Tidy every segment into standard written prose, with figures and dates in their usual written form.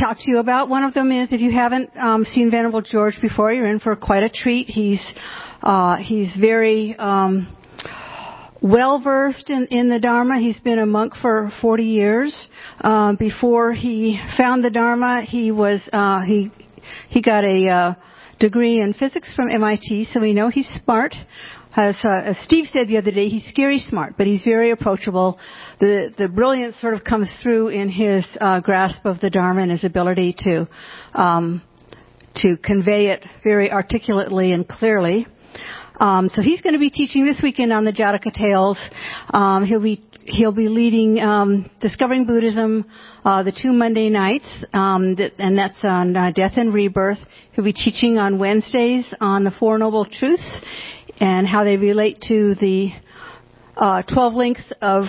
talk to you about. One of them is, if you haven't seen Venerable George before, you're in for quite a treat. He's very well-versed in the Dharma. He's been a monk for 40 years. Before he found the Dharma, he got a degree in physics from MIT, so we know he's smart. As Steve said the other day, he's scary smart, but he's very approachable. The brilliance sort of comes through in his grasp of the Dharma and his ability to convey it very articulately and clearly. So he's going to be teaching this weekend on the Jataka Tales. He'll be leading Discovering Buddhism the 2 Monday nights, and that's on Death and Rebirth. He'll be teaching on Wednesdays on the Four Noble Truths and how they relate to the 12 links of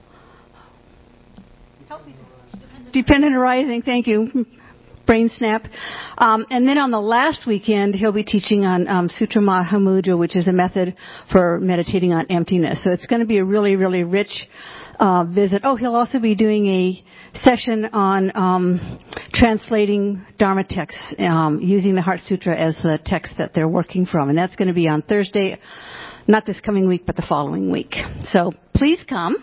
dependent arising. Thank you. Brain snap. And then on the last weekend, he'll be teaching on Sutra Mahamudra, which is a method for meditating on emptiness. So it's going to be a really, really rich visit. Oh, he'll also be doing a session on translating Dharma texts, using the Heart Sutra as the text that they're working from. And that's going to be on Thursday, not this coming week, but the following week. So please come.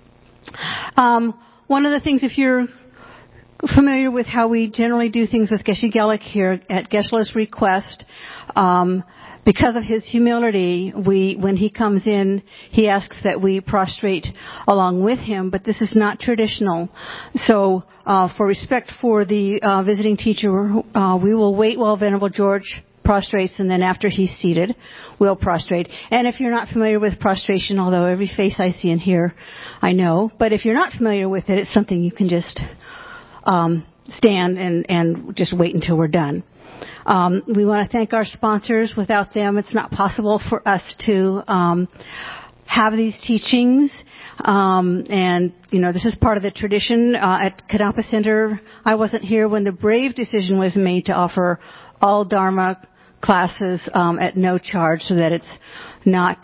One of the things, if you're familiar with how we generally do things with Geshe Gelik here at Geshe-la's request, because of his humility, when he comes in, he asks that we prostrate along with him, but this is not traditional. So, for respect for the visiting teacher, we will wait while Venerable George prostrates, and then after he's seated, we'll prostrate. And if you're not familiar with prostration, although every face I see and hear, I know, but if you're not familiar with it, it's something you can just stand and just wait until we're done. We want to thank our sponsors. Without them, it's not possible for us to have these teachings. And, this is part of the tradition. At Kadampa Center, I wasn't here when the brave decision was made to offer all Dharma classes at no charge, so that it's not...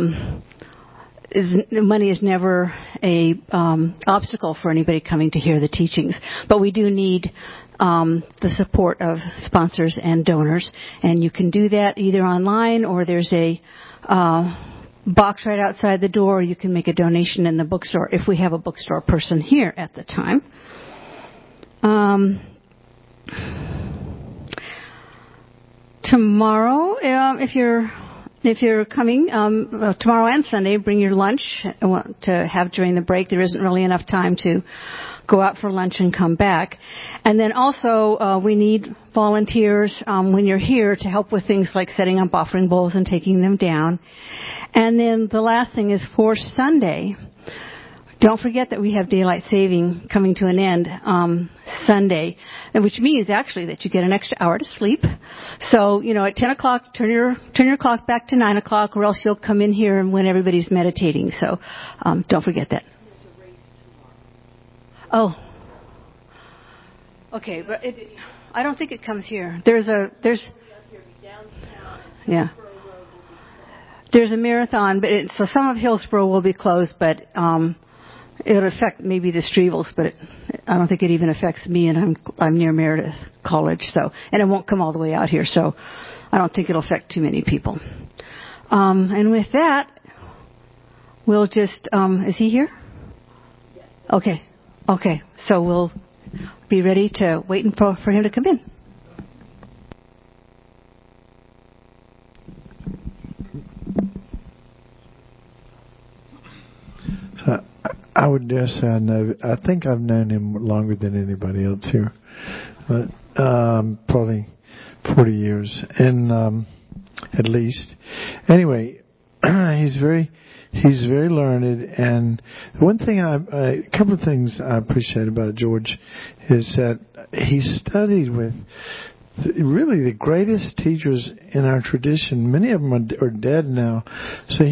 money is never a obstacle for anybody coming to hear the teachings. But we do need the support of sponsors and donors. And you can do that either online, or there's a box right outside the door. You can make a donation in the bookstore if we have a bookstore person here at the time. Tomorrow, if you're coming, tomorrow and Sunday, bring your lunch to have during the break. There isn't really enough time to go out for lunch and come back. And then also, we need volunteers when you're here to help with things like setting up offering bowls and taking them down. And then the last thing is for Sunday. Don't forget that we have daylight saving coming to an end Sunday, which means actually that you get an extra hour to sleep. So, at 10 o'clock, turn your clock back to 9 o'clock, or else you'll come in here when everybody's meditating. So don't forget that. There's a race tomorrow. Oh. Okay, but I don't think it comes here. There's yeah. There's a marathon, but so some of Hillsborough will be closed, but it'll affect maybe the Strevels, but I don't think it even affects me, and I'm near Meredith College, and it won't come all the way out here, so I don't think it'll affect too many people. And with that, we'll just, is he here? Yes. Okay, so we'll be ready to wait for him to come in. I would dare say I think I've known him longer than anybody else here, but probably 40 years, and at least. Anyway, he's very learned, and one thing a couple of things I appreciate about George is that he studied with really the greatest teachers in our tradition. Many of them are dead now, so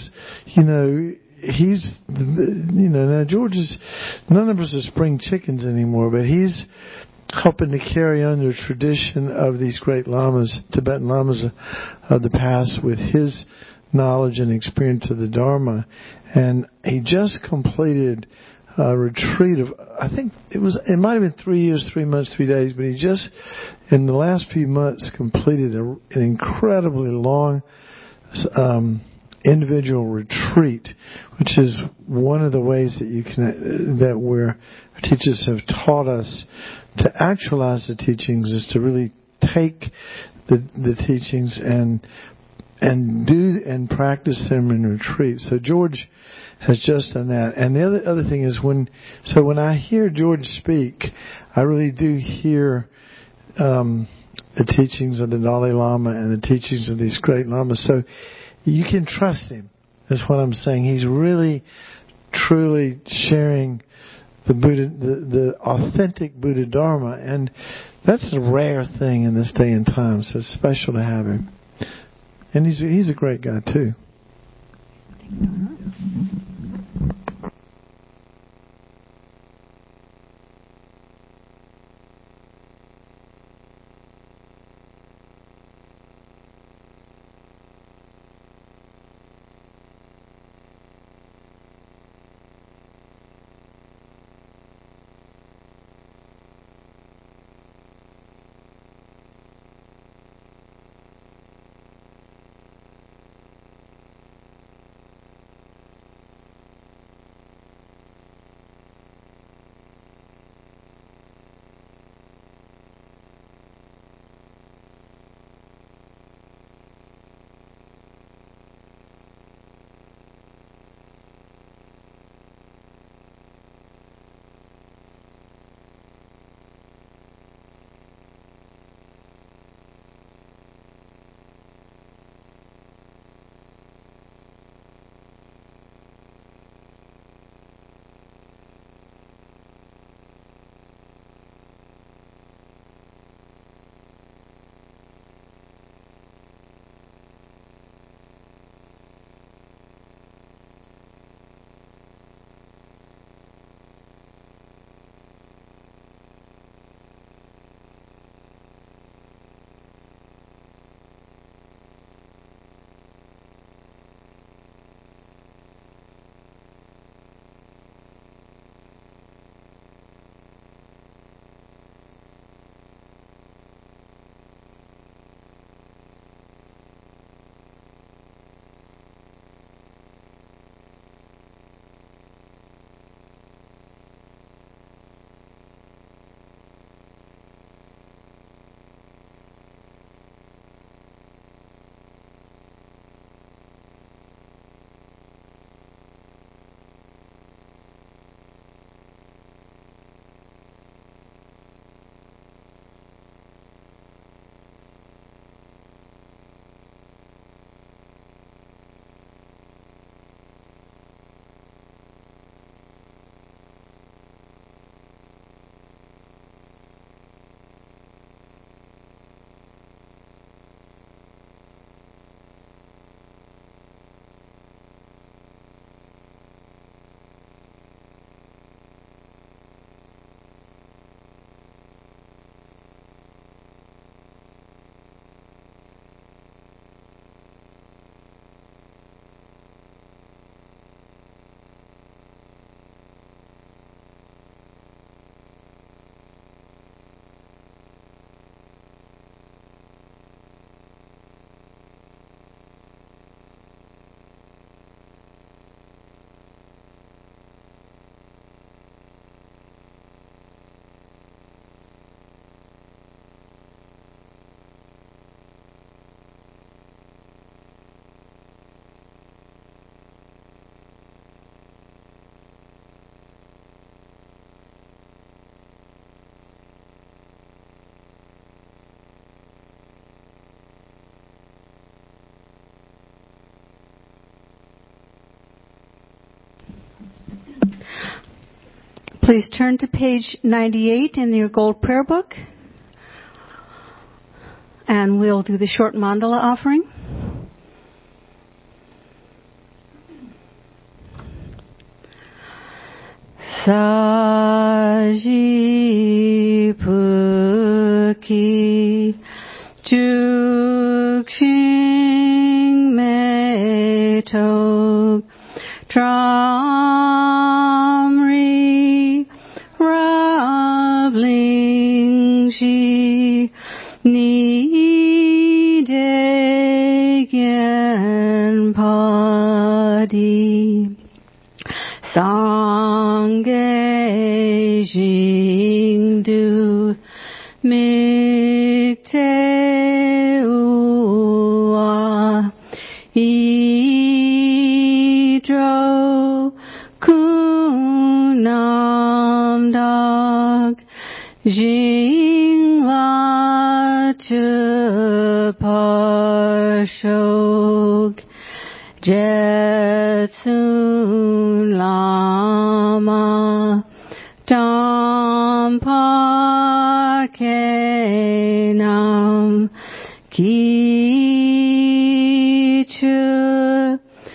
now George is, none of us are spring chickens anymore, but he's helping to carry on the tradition of these great lamas, Tibetan lamas of the past, with his knowledge and experience of the Dharma. And he just completed a retreat of I think it might have been 3 years, 3 months, 3 days, but he just, in the last few months, completed an incredibly long individual retreat, which is one of the ways that you can, that where teachers have taught us to actualize the teachings, is to really take the teachings and do and practice them in retreat. So George has just done that. And the other thing is when I hear George speak, I really do hear the teachings of the Dalai Lama and the teachings of these great lamas. So you can trust him. That's what I'm saying. He's really, truly sharing the Buddha, the authentic Buddha Dharma, and that's a rare thing in this day and time. So it's special to have him. And he's a great guy too. Please turn to page 98 in your gold prayer book, and we'll do the short mandala offering. Saji Puki Juksing Meto Tramri Ra shi ni degen padi sangye jing du mikte ua idro kunam dag jing la chu parshog jetsun lama dampa kenam kichu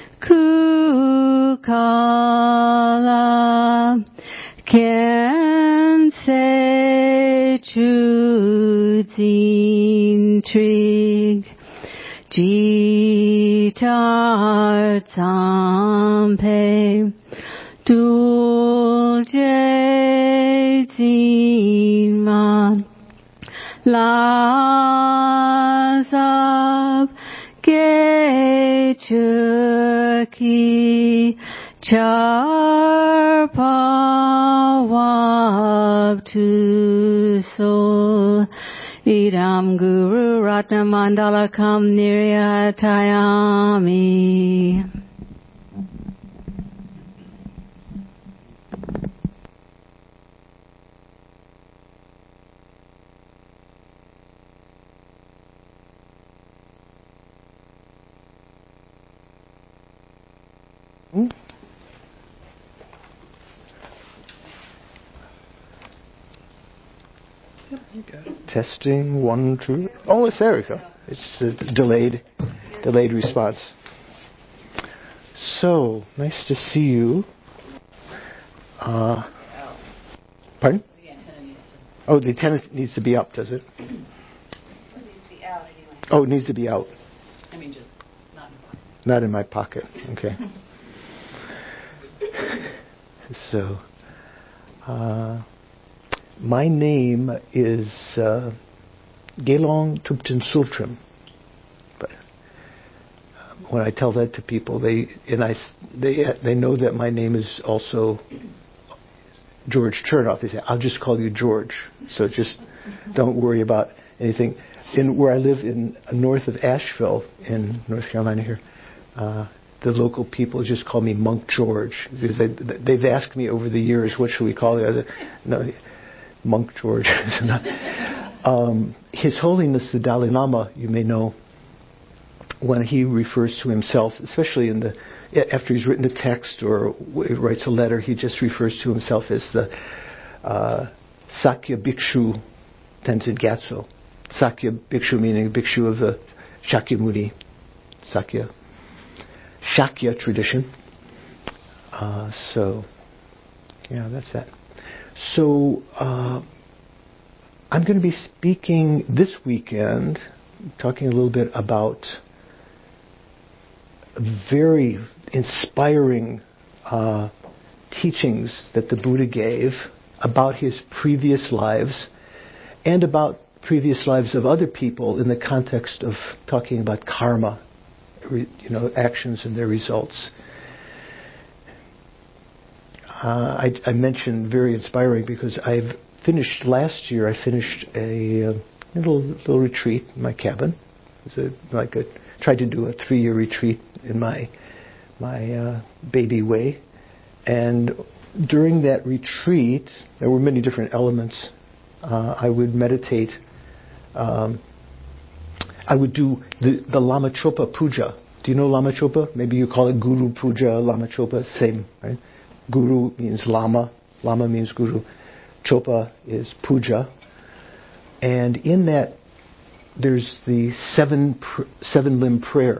kukala kense chuzin trig jitar tampe dulce zima lazab gechuki charpawab tu sol idam guru ratna mandala kam niryatayami. Testing 1, 2. Oh, it's there we go. It's a delayed response. So nice to see you. Pardon? The antenna needs to. Oh, the antenna needs to be up, does it? It needs to be out anyway. Oh, it needs to be out. I mean, just not in the pocket. Not in my pocket. Okay. So, my name is Gelong Tupten Sultram. But when I tell that to people, they know that my name is also George Chernoff. They say, "I'll just call you George." So just don't worry about anything. Where I live in north of Asheville, in North Carolina here, the local people just call me Monk George, because they've asked me over the years, what should we call you? I said, no, Monk George. His Holiness the Dalai Lama, you may know, when he refers to himself, especially after he's written a text or writes a letter, he just refers to himself as the Sakya Bhikshu Tenzin Gyatso. Sakya Bhikshu meaning Bhikshu of the Shakyamuni, Shakya tradition. So, yeah, that's that. So, I'm going to be speaking this weekend, talking a little bit about very inspiring teachings that the Buddha gave about his previous lives and about previous lives of other people in the context of talking about karma, actions and their results. I mentioned very inspiring because last year I finished a little retreat in my cabin. Tried to do a 3-year retreat in my baby way. And during that retreat, there were many different elements. I would meditate. I would do the Lama Chopa Puja. Do you know Lama Chopa? Maybe you call it Guru Puja, Lama Chopa, same, right? Guru means Lama. Lama means Guru. Chopa is Puja. And in that, there's the seven-limb prayer.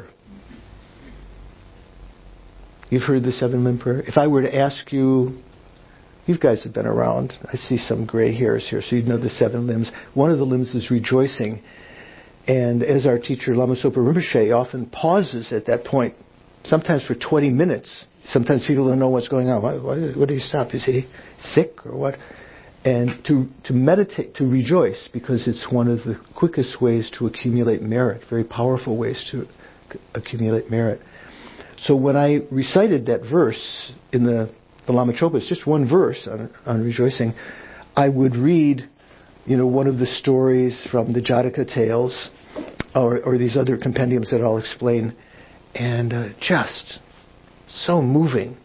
You've heard the seven-limb prayer? If I were to ask you, you guys have been around. I see some gray hairs here, so you'd know the 7 limbs. One of the limbs is rejoicing. And as our teacher, Lama Sopa Rinpoche, often pauses at that point, sometimes for 20 minutes. Sometimes people don't know what's going on. What did he stop? Is he sick or what? And to meditate, to rejoice, because it's one of the quickest ways to accumulate merit, very powerful ways to accumulate merit. So when I recited that verse in the Lama Chopas, just one verse on rejoicing, I would read, one of the stories from the Jataka tales, or these other compendiums that I'll explain, and just so moving,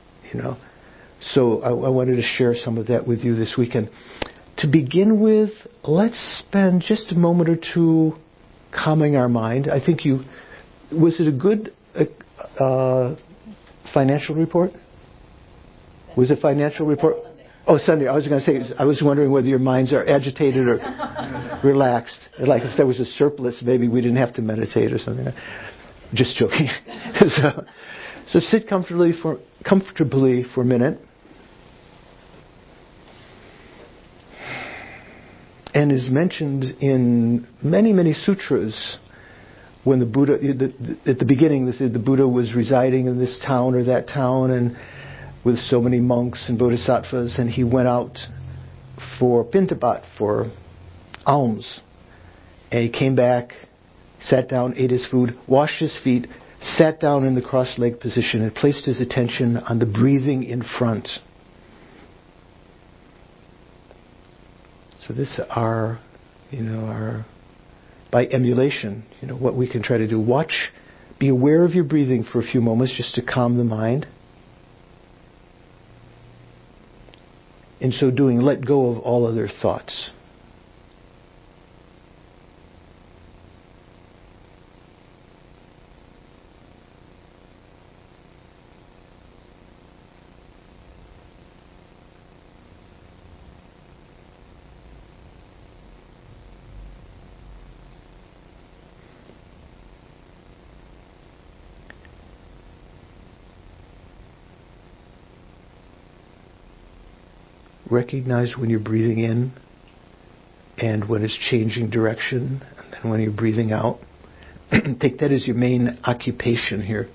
So I wanted to share some of that with you this weekend. To begin with, let's spend just a moment or two calming our mind. I think was it a good financial report? Was it financial report? Oh, Sunday. I was going to say, I was wondering whether your minds are agitated or relaxed. Like if there was a surplus, maybe we didn't have to meditate or something. Just joking. So sit comfortably for a minute. And is mentioned in many, many sutras when the Buddha, at the beginning, the Buddha was residing in this town or that town, and with so many monks and bodhisattvas, and he went out for pintapat, for alms. And he came back, sat down, ate his food, washed his feet, sat down in the cross-legged position, and placed his attention on the breathing in front. So this are, by emulation, what we can try to do. Watch, be aware of your breathing for a few moments just to calm the mind. In so doing, let go of all other thoughts. Recognize when you're breathing in and when it's changing direction, and then when you're breathing out. Take that as your main occupation here.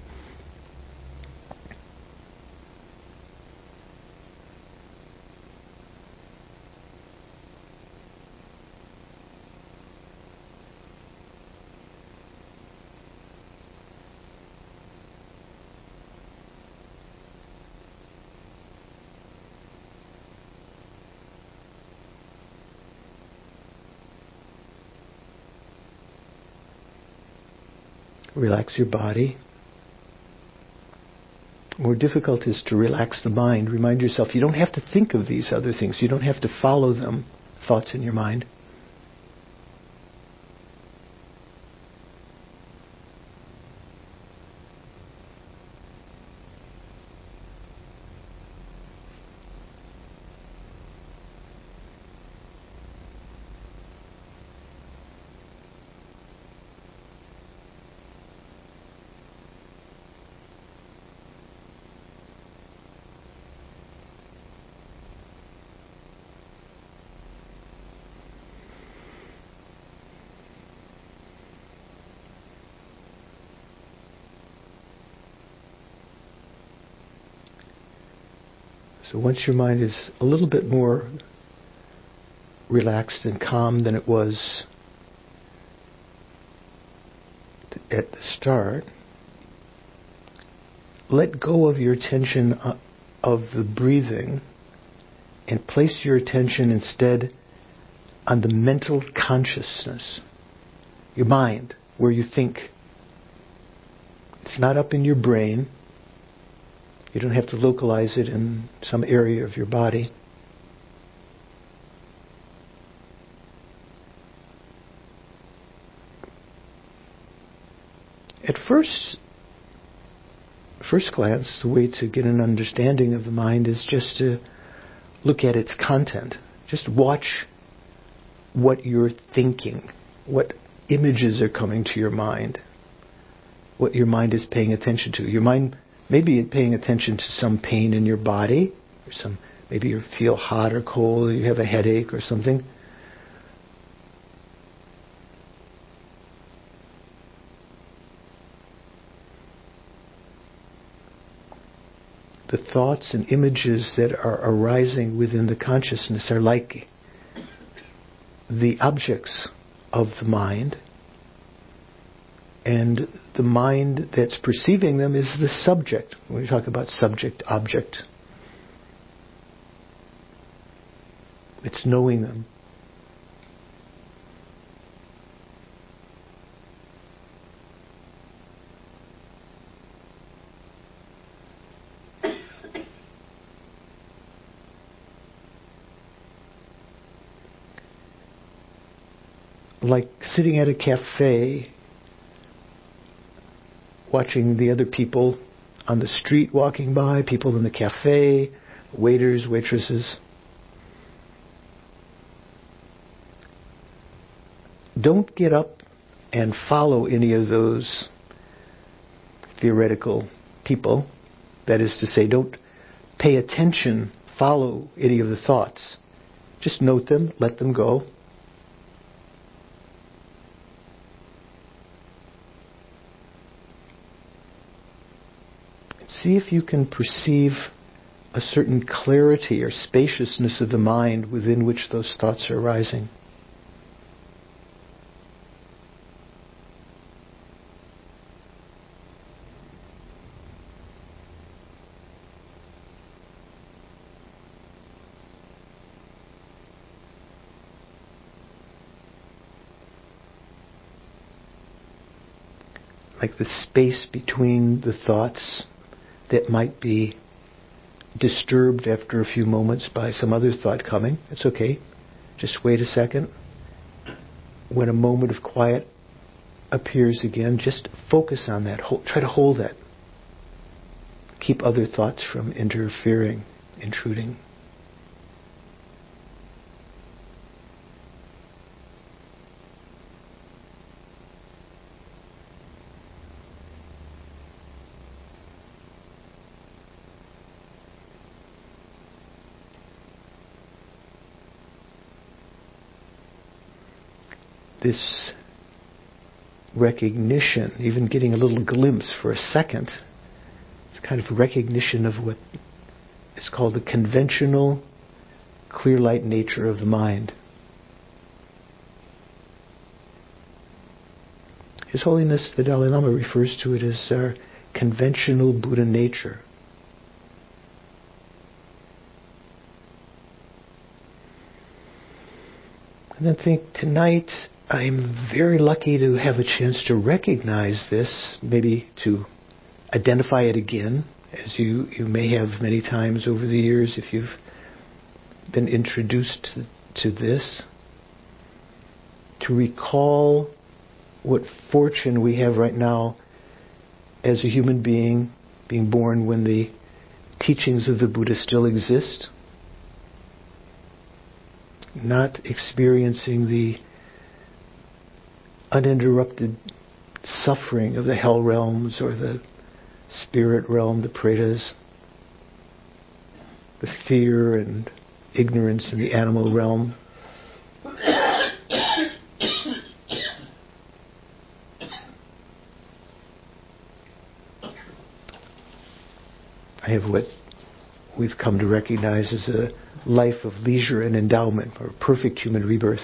Relax your body. More difficult is to relax the mind. Remind yourself you don't have to think of these other things. You don't have to follow them, thoughts in your mind. So once your mind is a little bit more relaxed and calm than it was at the start, let go of your attention of the breathing and place your attention instead on the mental consciousness, your mind, where you think. It's not up in your brain. You don't have to localize it in some area of your body. At first glance, the way to get an understanding of the mind is just to look at its content. Just watch what you're thinking, what images are coming to your mind, what your mind is paying attention to. Your mind maybe paying attention to some pain in your body, or maybe you feel hot or cold, or you have a headache or something. the thoughts and images that are arising within the consciousness are like the objects of the mind, and the mind that's perceiving them is the subject. When we talk about subject-object, it's knowing them. Like sitting at a cafe, watching the other people on the street walking by, people in the cafe, waiters, waitresses. Don't get up and follow any of those theoretical people. That is to say, don't pay attention, follow any of the thoughts. Just note them, let them go. See if you can perceive a certain clarity or spaciousness of the mind within which those thoughts are arising. Like the space between the thoughts that might be disturbed after a few moments by some other thought coming. It's okay. Just wait a second. When a moment of quiet appears again, just focus on that. Try to hold that. Keep other thoughts from interfering, intruding. This recognition, even getting a little glimpse for a second, it's kind of recognition of what is called the conventional, clear light nature of the mind. His Holiness the Dalai Lama refers to it as our conventional Buddha nature. And then think, tonight I'm very lucky to have a chance to recognize this, maybe to identify it again, as you may have many times over the years if you've been introduced to this. To recall what fortune we have right now as a human being born when the teachings of the Buddha still exist, not experiencing the uninterrupted suffering of the hell realms or the spirit realm, the pretas, the fear and ignorance in the animal realm. I have what we've come to recognize as a life of leisure and endowment, or perfect human rebirth.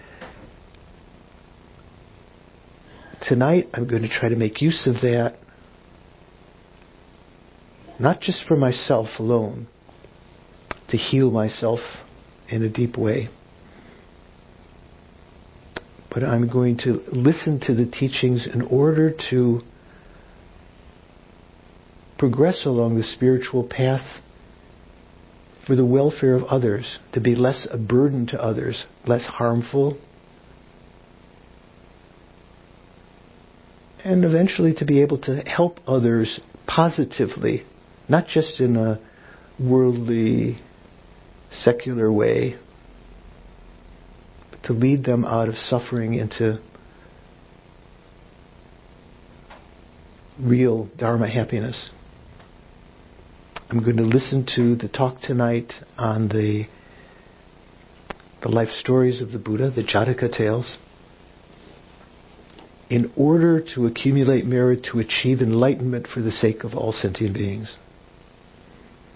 Tonight, I'm going to try to make use of that, not just for myself alone, to heal myself in a deep way, but I'm going to listen to the teachings in order to progress along the spiritual path for the welfare of others, to be less a burden to others, less harmful, and eventually to be able to help others positively, not just in a worldly, secular way, but to lead them out of suffering into real Dharma happiness. I'm going to listen to the talk tonight on the life stories of the Buddha, the Jataka tales, in order to accumulate merit to achieve enlightenment for the sake of all sentient beings.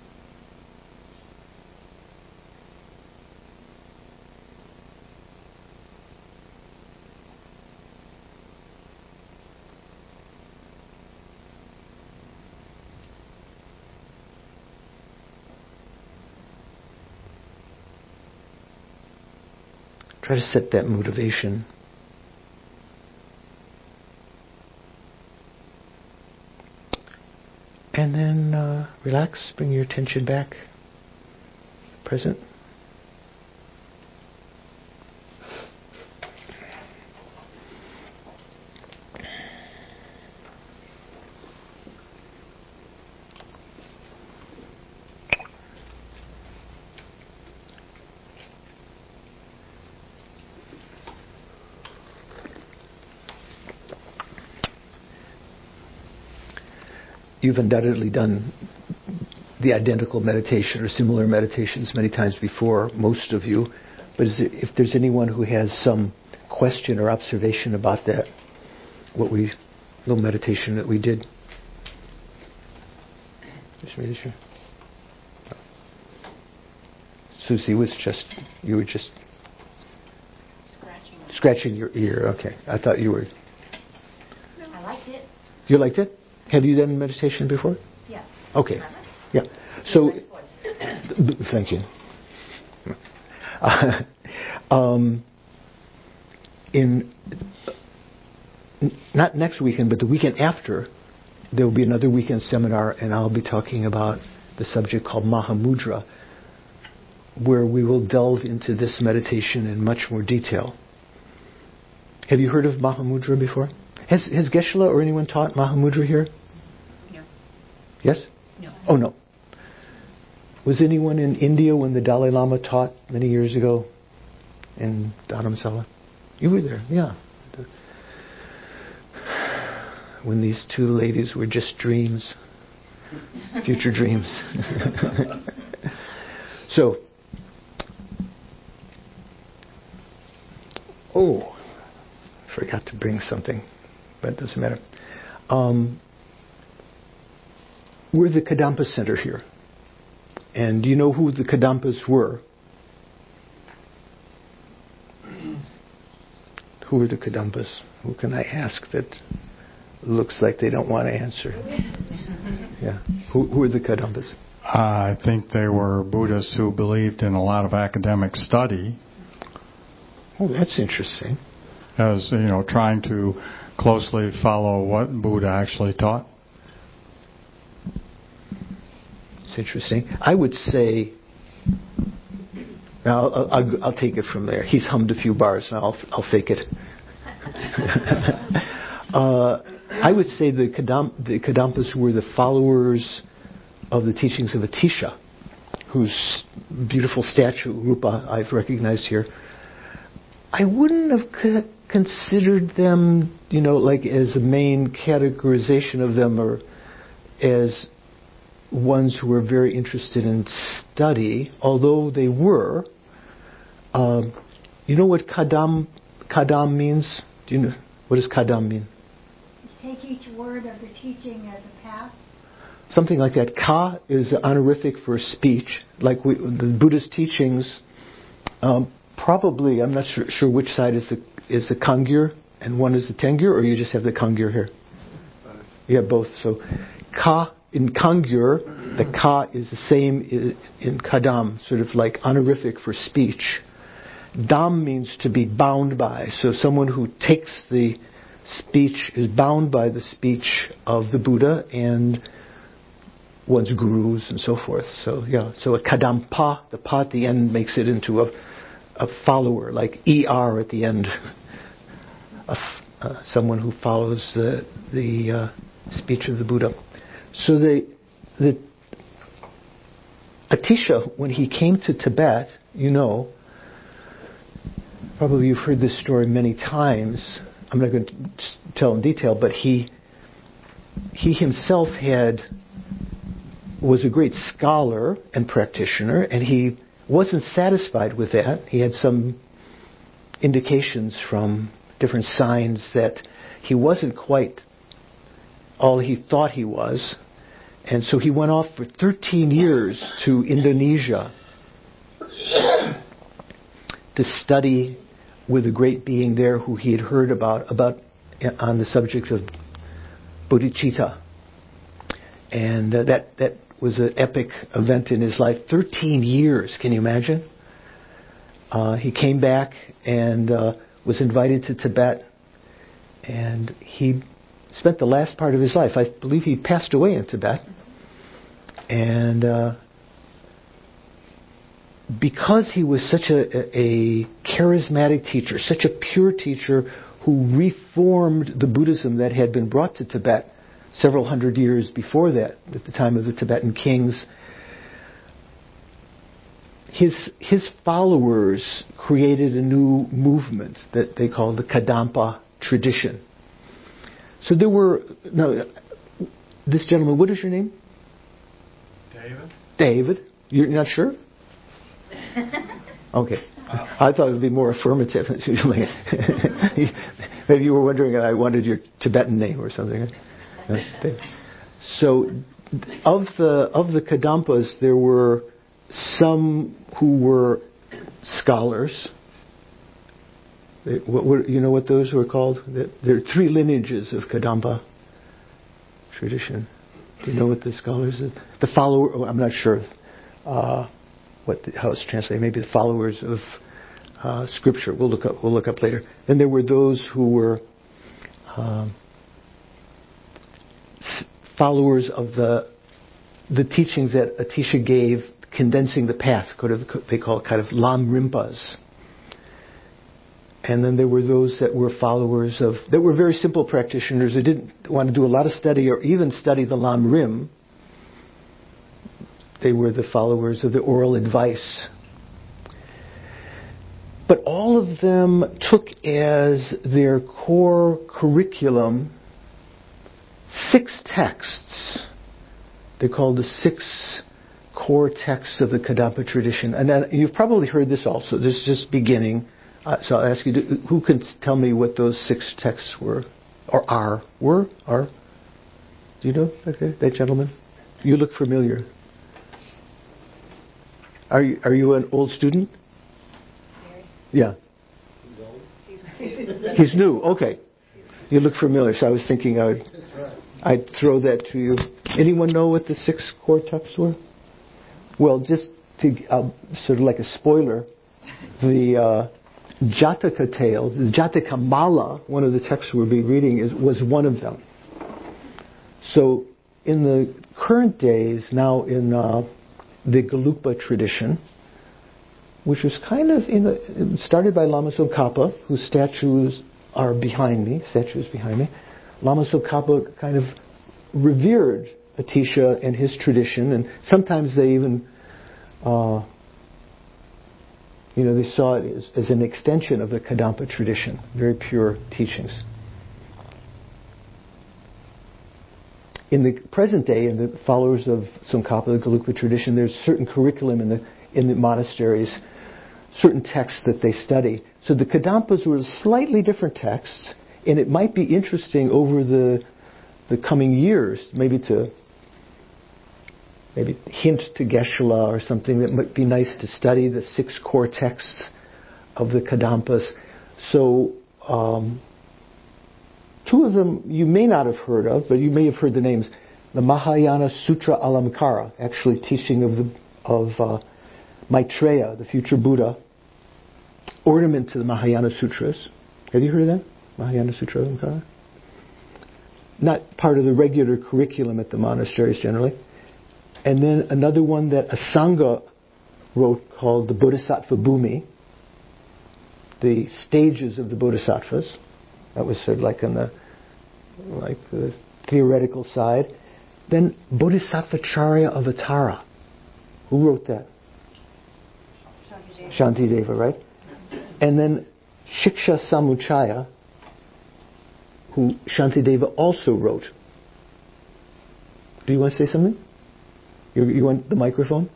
Try to set that motivation. And then relax, bring your attention back, present. You've undoubtedly done the identical meditation or similar meditations many times before, most of you. But if there's anyone who has some question or observation about that, little meditation that we did. Susie you were just scratching your ear. Okay, I thought you were. I liked it. You liked it? Have you done meditation before? Yeah. Okay. Yeah. So, thank you. Not next weekend, but the weekend after, there will be another weekend seminar, and I'll be talking about the subject called Mahamudra, where we will delve into this meditation in much more detail. Have you heard of Mahamudra before? Has Geshe-la or anyone taught Mahamudra here? No. Yes? No. Oh, no. Was anyone in India when the Dalai Lama taught many years ago in Dharamsala? You were there, yeah. When these two ladies were just dreams, future dreams. So, forgot to bring something, but it doesn't matter. We're the Kadampa Center here. And do you know who the Kadampas were? Who are the Kadampas? Who can I ask that looks like they don't want to answer? Yeah. Who are the Kadampas? I think they were Buddhists who believed in a lot of academic study. Oh, that's interesting. As, trying to closely follow what Buddha actually taught. It's interesting. I would say, now I'll take it from there. He's hummed a few bars, and I'll fake it. I would say the Kadampas were the followers of the teachings of Atisha, whose beautiful statue, Rupa, I've recognized here. I wouldn't have considered them, like as a main categorization of them, or as ones who were very interested in study, although they were. You know what kadam means? Do you know what does kadam mean? Take each word of the teaching as a path. Something like that. Ka is honorific for speech, like the Buddhist teachings. Probably, I'm not sure which side is the Kangyur and one is the Tengyur, or you just have the Kangyur here. You have both. So, Ka in Kangyur, the Ka is the same in Kadam, sort of like honorific for speech. Dam means to be bound by. So someone who takes the speech is bound by the speech of the Buddha and one's gurus and so forth. So so a Kadampa, the pa at the end makes it into a follower, like ER at the end. Someone who follows the speech of the Buddha. So the Atisha, when he came to Tibet, probably you've heard this story many times. I'm not going to tell in detail, but he himself was a great scholar and practitioner, and he wasn't satisfied with that. He had some indications from different signs that he wasn't quite all he thought he was. And so he went off for 13 years to Indonesia to study with a great being there who he had heard about on the subject of bodhicitta. And that was an epic event in his life. 13 years, can you imagine? He came back and was invited to Tibet, and he spent the last part of his life. I believe he passed away in Tibet. And because he was such a charismatic teacher, such a pure teacher who reformed the Buddhism that had been brought to Tibet several hundred years before that, at the time of the Tibetan kings, his followers created a new movement that they called the Kadampa tradition. So there were... Now, this gentleman, what is your name? David? David. You're not sure? Okay. I thought it would be more affirmative. Maybe you were wondering I wanted your Tibetan name or something. So, of the Kadampas, there were some who were scholars. You know what those were called? There are three lineages of Kadampa tradition. Do you know what the scholars are? The follower. I'm not sure how it's translated. Maybe the followers of Scripture. We'll look up later. Then there were those who were followers of the teachings that Atisha gave, condensing the path. They call it kind of Lam Rimpas. And then there were those that were followers that were very simple practitioners that didn't want to do a lot of study or even study the Lam Rim. They were the followers of the oral advice. But all of them took as their core curriculum 6 texts. They're called the 6 core texts of the Kadampa tradition. And then you've probably heard this also. This is just beginning. So I'll ask you, who can tell me what those 6 texts were? Or are? Are? Do you know? Okay, that gentleman? You look familiar. Are you an old student? Yeah. He's new. Okay. You look familiar, so I was thinking I'd throw that to you. Anyone know what the 6 core texts were? Well, just to sort of like a spoiler, the Jataka tales, the Jataka Mala, one of the texts we'll be reading, was one of them. So in the current days, now in the Gelugpa tradition, which was kind of started by Lama Tsongkhapa, whose statues are behind me. Lama Tsongkhapa kind of revered Atisha and his tradition, and sometimes they even, they saw it as an extension of the Kadampa tradition, very pure teachings. In the present day, in the followers of Tsongkhapa, the Gelugpa tradition, there's certain curriculum in the monasteries, certain texts that they study. So the Kadampas were slightly different texts, and it might be interesting over the coming years, maybe hint to Geshe-la or something that might be nice to study the 6 core texts of the Kadampas. So 2 of them you may not have heard of, but you may have heard the names. The Mahayana Sutra Alamkara, actually teaching of Maitreya, the future Buddha, ornament to the Mahayana Sutras. Have you heard of that? Mahayana Sutra Alamkara? Not part of the regular curriculum at the monasteries generally. And then another one that Asanga wrote called the Bodhisattva Bhumi, the stages of the Bodhisattvas. That was sort of like on the theoretical side. Then Bodhisattvacharya Avatara. Who wrote that? Shantideva, right? And then Shiksha Samuchaya, who Shantideva also wrote. Do you want to say something? You want the microphone?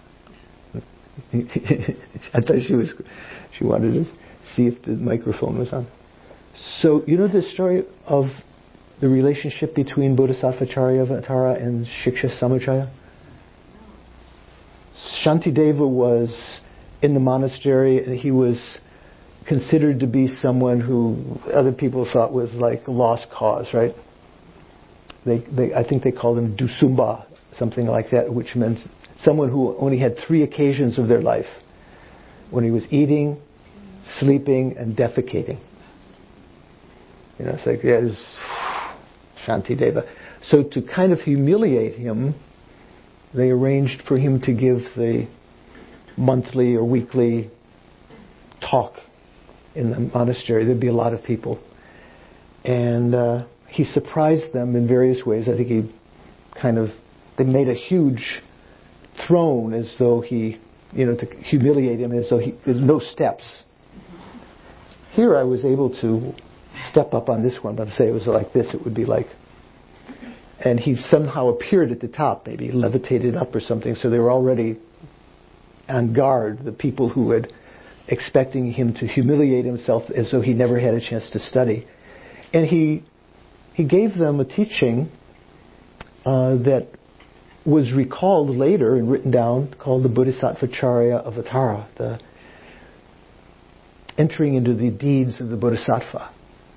I thought she wanted to see if the microphone was on. So, you know the story of the relationship between Bodhisattvacharya Avatara and Shiksha Samuchaya? Shantideva was in the monastery, and he was considered to be someone who other people thought was like a lost cause, right? I think they called him Dusumba, something like that, which meant someone who only had 3 occasions of their life when he was eating, sleeping, and defecating. It's like that is Shantideva. So to kind of humiliate him, they arranged for him to give the monthly or weekly talk in the monastery. There'd be a lot of people. And he surprised them in various ways. I think they made a huge throne as though to humiliate him, as though there's no steps. Here I was able to step up on this one, but to say it was like this, it would be like... And he somehow appeared at the top, maybe levitated up or something, so they were already on guard, the people who had expecting him to humiliate himself as though he never had a chance to study. And he gave them a teaching that was recalled later and written down, called the Bodhisattvacharya Avatara, the entering into the deeds of the Bodhisattva.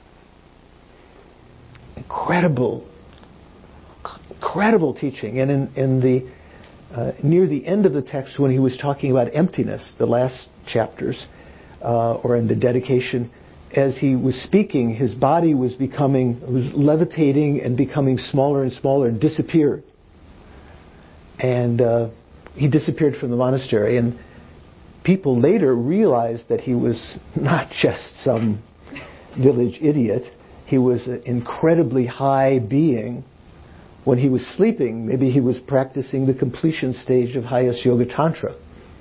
Incredible teaching. And in the near the end of the text, when he was talking about emptiness, the last chapters, or in the dedication, as he was speaking, his body was levitating and becoming smaller and smaller and disappeared. And he disappeared from the monastery. And people later realized that he was not just some village idiot. He was an incredibly high being. When he was sleeping, maybe he was practicing the completion stage of highest yoga tantra.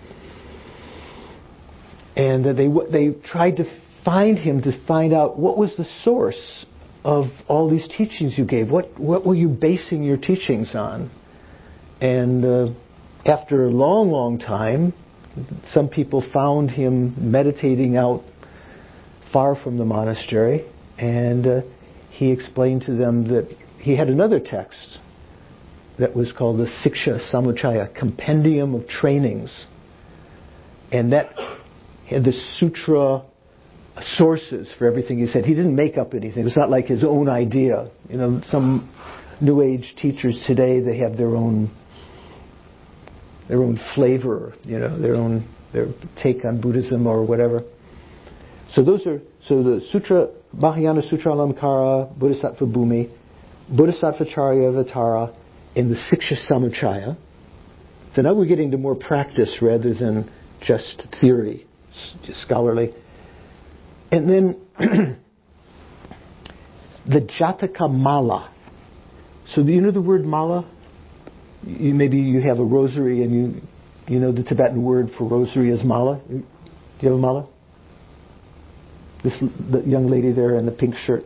And they tried to find him to find out what was the source of all these teachings you gave. What were you basing your teachings on? And after a long, long time, some people found him meditating out far from the monastery, and he explained to them that he had another text that was called the Siksha Samuchaya, Compendium of Trainings. And that had the sutra sources for everything he said. He didn't make up anything. It was not like his own idea. Some New Age teachers today, they have their own flavor, their take on Buddhism or whatever. So the Sutra, Mahayana Sutra Alamkara, Bodhisattva Bhumi, Bodhisattvacharya Avatara, in the Siksha Samuchaya. So now we're getting to more practice rather than just theory, just scholarly. And then the Jataka Mala. So do you know the word mala? Maybe you have a rosary and you know the Tibetan word for rosary is mala. Do you have a mala? The young lady there in the pink shirt.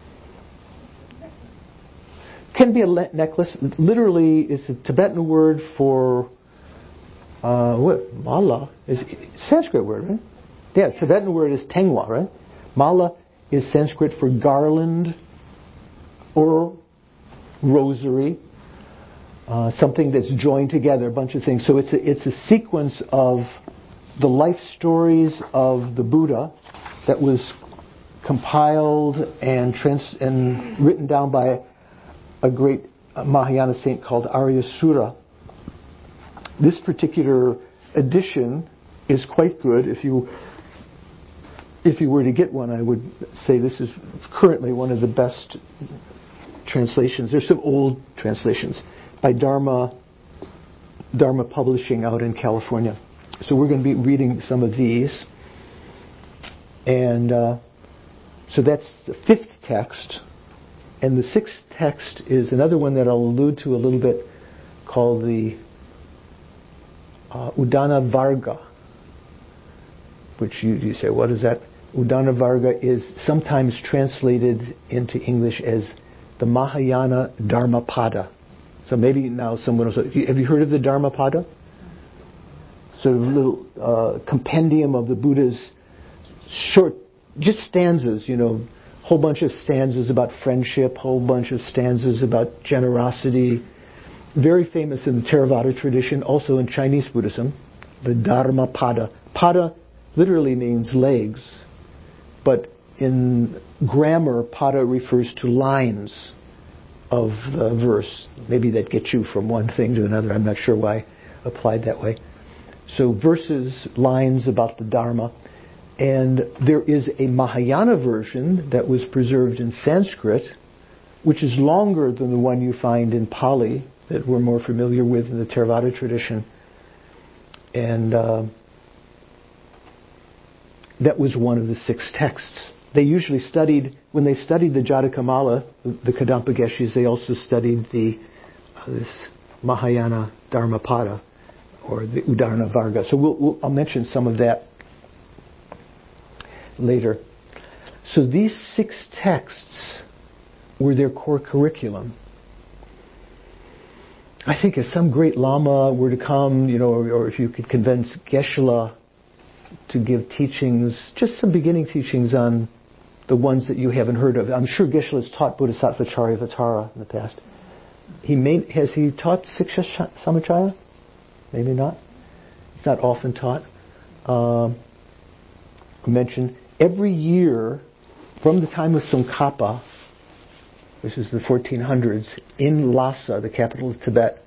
Can be a necklace. Literally, is a Tibetan word for what? Mala is a Sanskrit word, right? Yeah, Tibetan word is tengwa, right? Mala is Sanskrit for garland or rosary, something that's joined together, a bunch of things. So it's a sequence of the life stories of the Buddha that was compiled and written down by a great Mahayana saint called Aryasura. This particular edition is quite good. If you were to get one, I would say this is currently one of the best translations. There's some old translations by Dharma Publishing out in California. So we're going to be reading some of these. And so that's the fifth text. And the sixth text is another one that I'll allude to a little bit, called the Udana Varga, which you say, what is that? Udana Varga is sometimes translated into English as the Mahayana Dharmapada. So maybe now someone will say, have you heard of the Dharmapada? Sort of a little compendium of the Buddha's short, just stanzas, whole bunch of stanzas about friendship, whole bunch of stanzas about generosity. Very famous in the Theravada tradition, also in Chinese Buddhism, the Dharmapada. Pada literally means legs, but in grammar, pada refers to lines of the verse. Maybe that gets you from one thing to another. I'm not sure why applied that way. So verses, lines about the Dharma. And there is a Mahayana version that was preserved in Sanskrit, which is longer than the one you find in Pali that we're more familiar with in the Theravada tradition. And that was one of the 6 texts. They usually studied, when they studied the Jatakamala, the Kadampa Geshis, they also studied this Mahayana Dharmapada, or the Udarana Varga. So I'll mention some of that later. So these 6 texts were their core curriculum. I think if some great Lama were to come, or if you could convince Geshe-la to give teachings, just some beginning teachings on the ones that you haven't heard of. I'm sure Geshe-la has taught Bodhisattva Charyavatara in the past. Has he taught Siksha Samachaya? Maybe not. It's not often taught. Mentioned every year from the time of Tsongkhapa, which is the 1400s, in Lhasa, the capital of Tibet,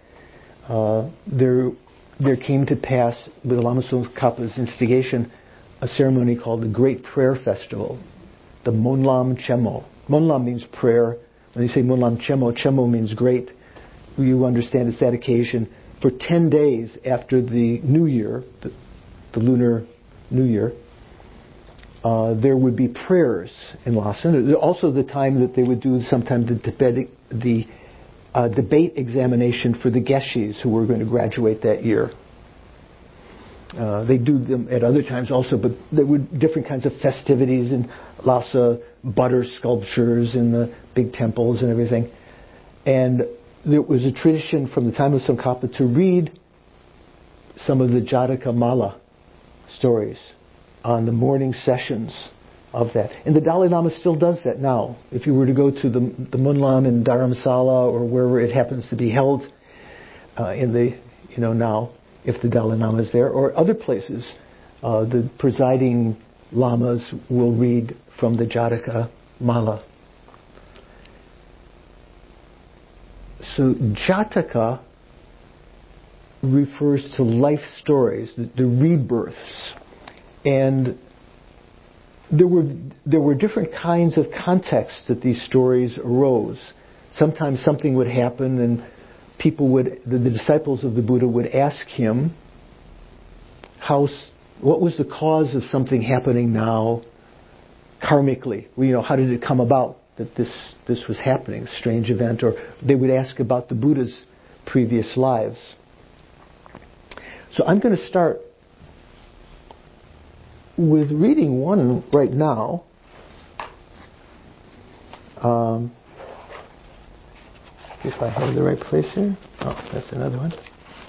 there came to pass, with Lama Tsongkhapa's instigation, a ceremony called the Great Prayer Festival, the Monlam Chemo. Monlam means prayer. When you say Monlam Chemo, Chemo means great. You understand it's that occasion. For 10 days after the New Year, the Lunar New Year, there would be prayers in Lhasa. Also the time that they would do sometimes the debate examination for the Geshis who were going to graduate that year. They do them at other times also, but there were different kinds of festivities in Lhasa, butter sculptures in the big temples and everything. And there was a tradition from the time of Tsongkhapa to read some of the Jatakamala stories on the morning sessions of that. And the Dalai Lama still does that now. If you were to go to the Monlam in Dharamsala or wherever it happens to be held now, if the Dalai Lama is there, or other places, the presiding lamas will read from the Jatakamala. So Jataka refers to life stories, the rebirths. And there were different kinds of contexts that these stories arose. Sometimes something would happen and the disciples of the Buddha would ask him, what was the cause of something happening now karmically? How did it come about that this was happening, a strange event? Or they would ask about the Buddha's previous lives. So I'm going to start with reading one right now. If I have the right place here. Oh, that's another one.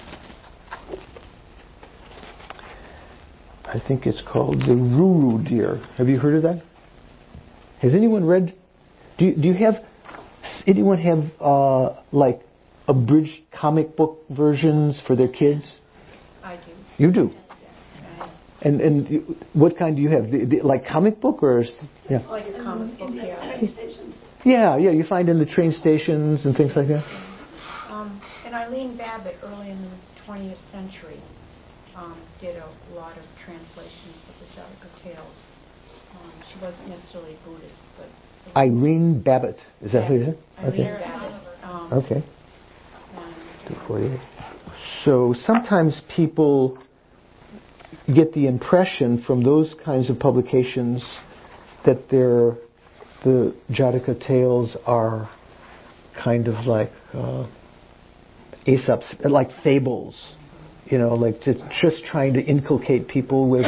I think it's called the Ruru Deer. Have you heard of that? Has anyone read? Do you have? Anyone have like abridged comic book versions for their kids? I do. You do. And what kind do you have? Like comic book or? Yeah. Like a comic book, yeah. Yeah. You find in the train stations and things like that. And Eileen Babbitt, early in the 20th century, did a lot of translations of the Jataka tales. She wasn't necessarily Buddhist, but... Irene Babbitt. Is that who it is? Eileen Babbitt. Okay. 248. So sometimes people get the impression from those kinds of publications that the Jataka tales are kind of like Aesop's, like fables, like just trying to inculcate people with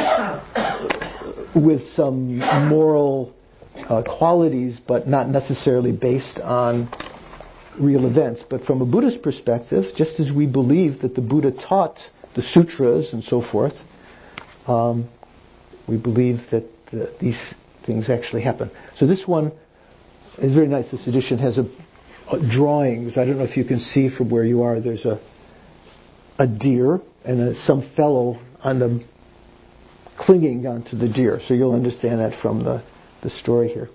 some moral qualities, but not necessarily based on real events. But from a Buddhist perspective, just as we believe that the Buddha taught the sutras and so forth, we believe that these things actually happen. So this one is very nice. This edition has drawings. I don't know if you can see from where you are. There's a deer and some fellow clinging onto the deer. So you'll understand that from the story here.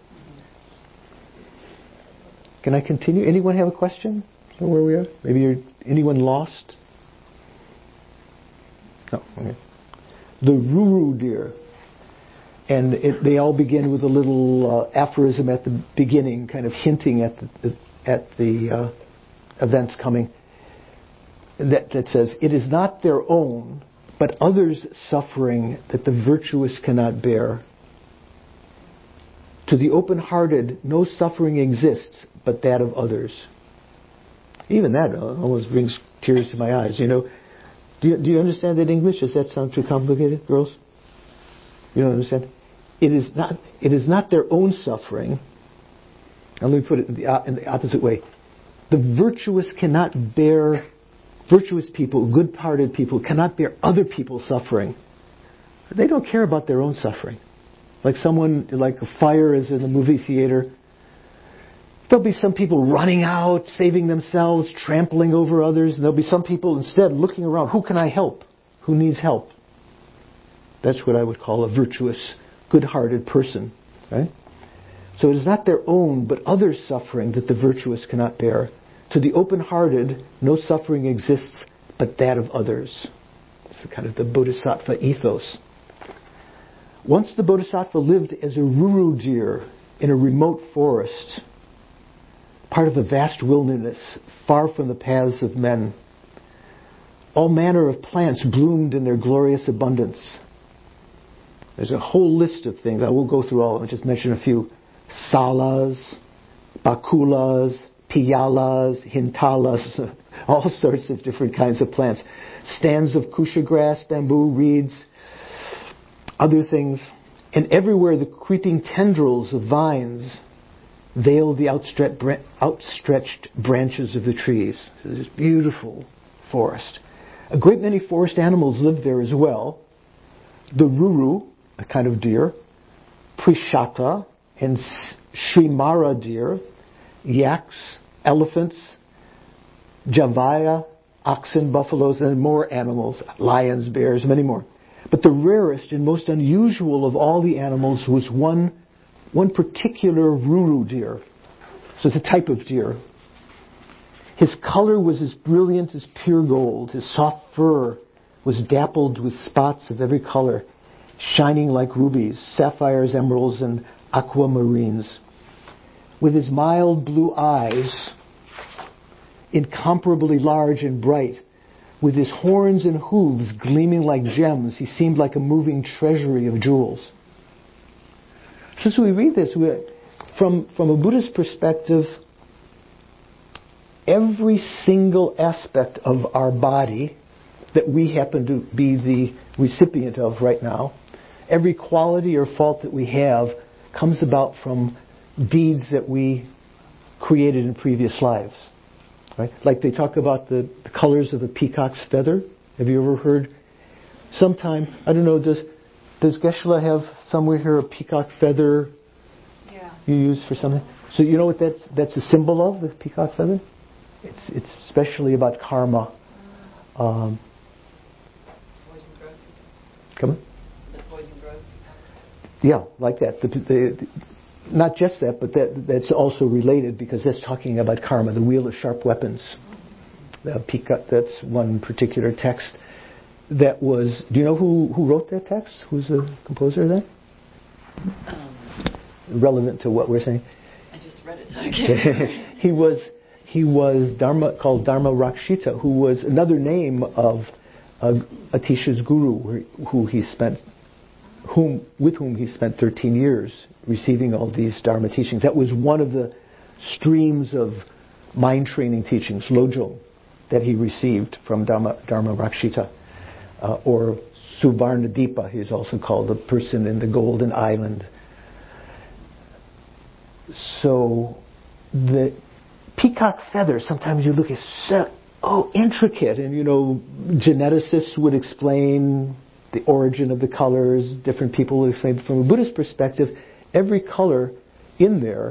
Can I continue? Anyone have a question? Where we are? Maybe anyone lost? No. Okay. The Ruru deer. And they all begin with a little aphorism at the beginning, kind of hinting at the events coming. That says, "It is not their own, but others' suffering that the virtuous cannot bear. To the open-hearted, no suffering exists but that of others." Even that almost brings tears to my eyes. Do you understand that English? Does that sound too complicated, girls? You don't understand? It is not their own suffering. And let me put it in the opposite way. The virtuous people, good-hearted people, cannot bear other people's suffering. They don't care about their own suffering. Like a fire is in a movie theater. There'll be some people running out, saving themselves, trampling over others. And there'll be some people instead looking around. Who can I help? Who needs help? That's what I would call a virtuous, good-hearted person. Right? So it is not their own, but others' suffering that the virtuous cannot bear. To the open-hearted, no suffering exists but that of others. It's kind of the Bodhisattva ethos. Once the Bodhisattva lived as a Ruru deer in a remote forest, part of the vast wilderness, far from the paths of men. All manner of plants bloomed in their glorious abundance. There's a whole list of things. I won't go through all of them. I'll just mention a few. Salas, bakulas, piyalas, hintalas, all sorts of different kinds of plants. Stands of kusha grass, bamboo, reeds, other things. And everywhere the creeping tendrils of vines veiled the outstretched branches of the trees. So this beautiful forest. A great many forest animals lived there as well. The Ruru, a kind of deer, Prishata, and Srimara deer, yaks, elephants, Javaya, oxen, buffaloes, and more animals, lions, bears, many more. But the rarest and most unusual of all the animals was one particular Ruru deer. So it's a type of deer. His color was as brilliant as pure gold. His soft fur was dappled with spots of every color, shining like rubies, sapphires, emeralds, and aquamarines. With his mild blue eyes, incomparably large and bright, with his horns and hooves gleaming like gems, he seemed like a moving treasury of jewels. So as we read this, from a Buddhist perspective, every single aspect of our body that we happen to be the recipient of right now, every quality or fault that we have comes about from deeds that we created in previous lives. Right? Like they talk about the colors of a peacock's feather. Have you ever heard? Sometime, I don't know, does Geshe-la have somewhere here a peacock feather you use for something? So you know what that's a symbol of, the peacock feather? It's especially about karma. Poison growth. Come on? The poison growth. Yeah, like that. Not just that, but that's also related because that's talking about karma, the wheel of sharp weapons. That's one particular text that was... Do you know who wrote that text? Who's the composer of that? Relevant to what we're saying. I just read it, so I can't remember. He was called Dharma Rakshita, who was another name of Atisha's guru, with whom he spent 13 years receiving all these Dharma teachings. That was one of the streams of mind training teachings, Lojong, that he received from Dharma Rakshita. Or Suvarnadipa, he is also called, the person in the Golden Island. So the peacock feather, sometimes you look at so intricate, and geneticists would explain the origin of the colors, different people would explain. From a Buddhist perspective, every color in there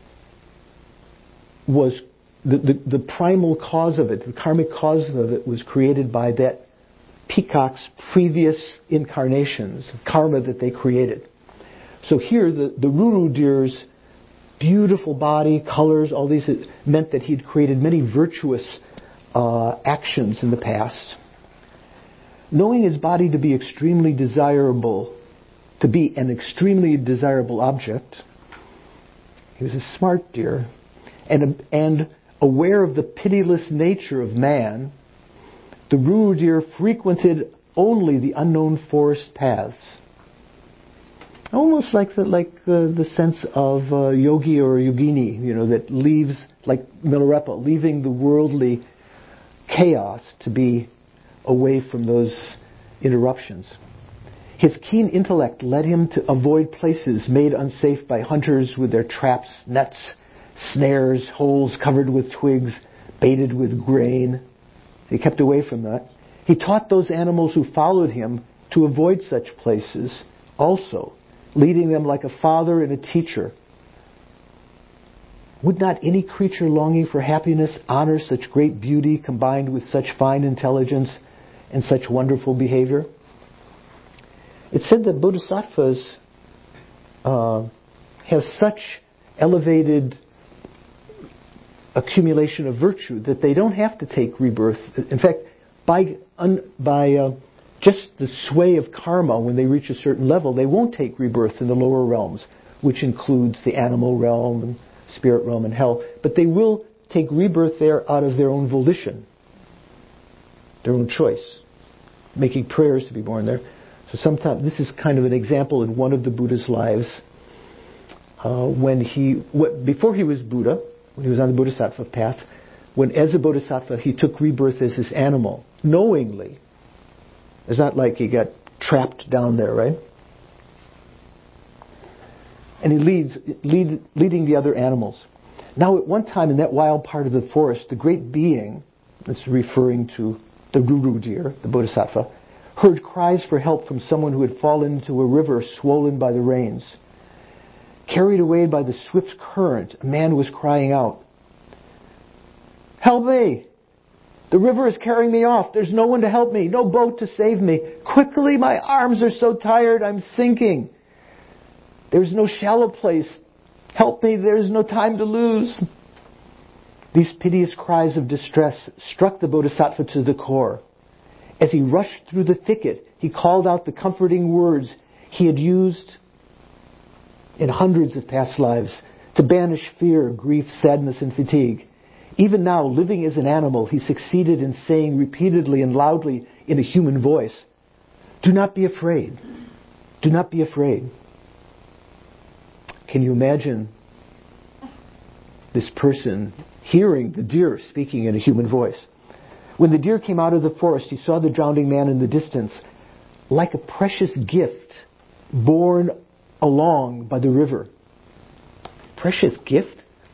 was the primal cause of it, the karmic cause of it was created by that peacock's previous incarnations, karma that they created. So here, the Ruru deer's beautiful body, colors, all these, it meant that he'd created many virtuous actions in the past. knowing his body to be extremely desirable, to be an extremely desirable object. He was a smart deer, and aware of the pitiless nature of man, the Ruru deer frequented only the unknown forest paths. Almost like the sense of yogi or yogini, that leaves, like Milarepa, leaving the worldly chaos to be away from those interruptions. His keen intellect led him to avoid places made unsafe by hunters with their traps, nets, snares, holes covered with twigs, baited with grain. He kept away from that. He taught those animals who followed him to avoid such places also, leading them like a father and a teacher. Would not any creature longing for happiness honor such great beauty combined with such fine intelligence and such wonderful behavior? It's said that bodhisattvas have such elevated accumulation of virtue that they don't have to take rebirth. In fact, by just the sway of karma, when they reach a certain level, they won't take rebirth in the lower realms, which includes the animal realm and spirit realm and hell. But they will take rebirth there out of their own volition, their own choice, making prayers to be born there. So sometimes this is kind of an example in one of the Buddha's lives before he was Buddha, when he was on the Bodhisattva path, when as a Bodhisattva he took rebirth as this animal, knowingly. It's not like he got trapped down there, right? And he leading the other animals. Now at one time in that wild part of the forest, the great being, that's referring to the Ruru deer, the Bodhisattva, heard cries for help from someone who had fallen into a river swollen by the rains. Carried away by the swift current, a man was crying out, "Help me! The river is carrying me off. There's no one to help me, no boat to save me. Quickly, my arms are so tired, I'm sinking. There's no shallow place. Help me, there's no time to lose." These piteous cries of distress struck the Bodhisattva to the core. As he rushed through the thicket, he called out the comforting words he had used in hundreds of past lives to banish fear, grief, sadness, and fatigue. Even now, living as an animal, he succeeded in saying repeatedly and loudly in a human voice, "Do not be afraid. Do not be afraid." Can you imagine this person hearing the deer speaking in a human voice? When the deer came out of the forest, he saw the drowning man in the distance, like a precious gift borne along by the river. Precious gift?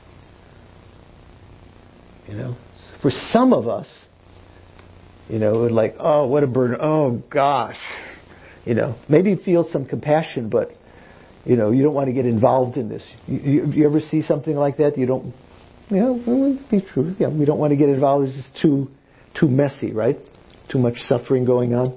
For some of us, like, oh, what a burden. Oh, gosh. Maybe feel some compassion, but, you don't want to get involved in this. You ever see something like that? You don't, it would be true. Yeah, we don't want to get involved. This is too messy, right? Too much suffering going on.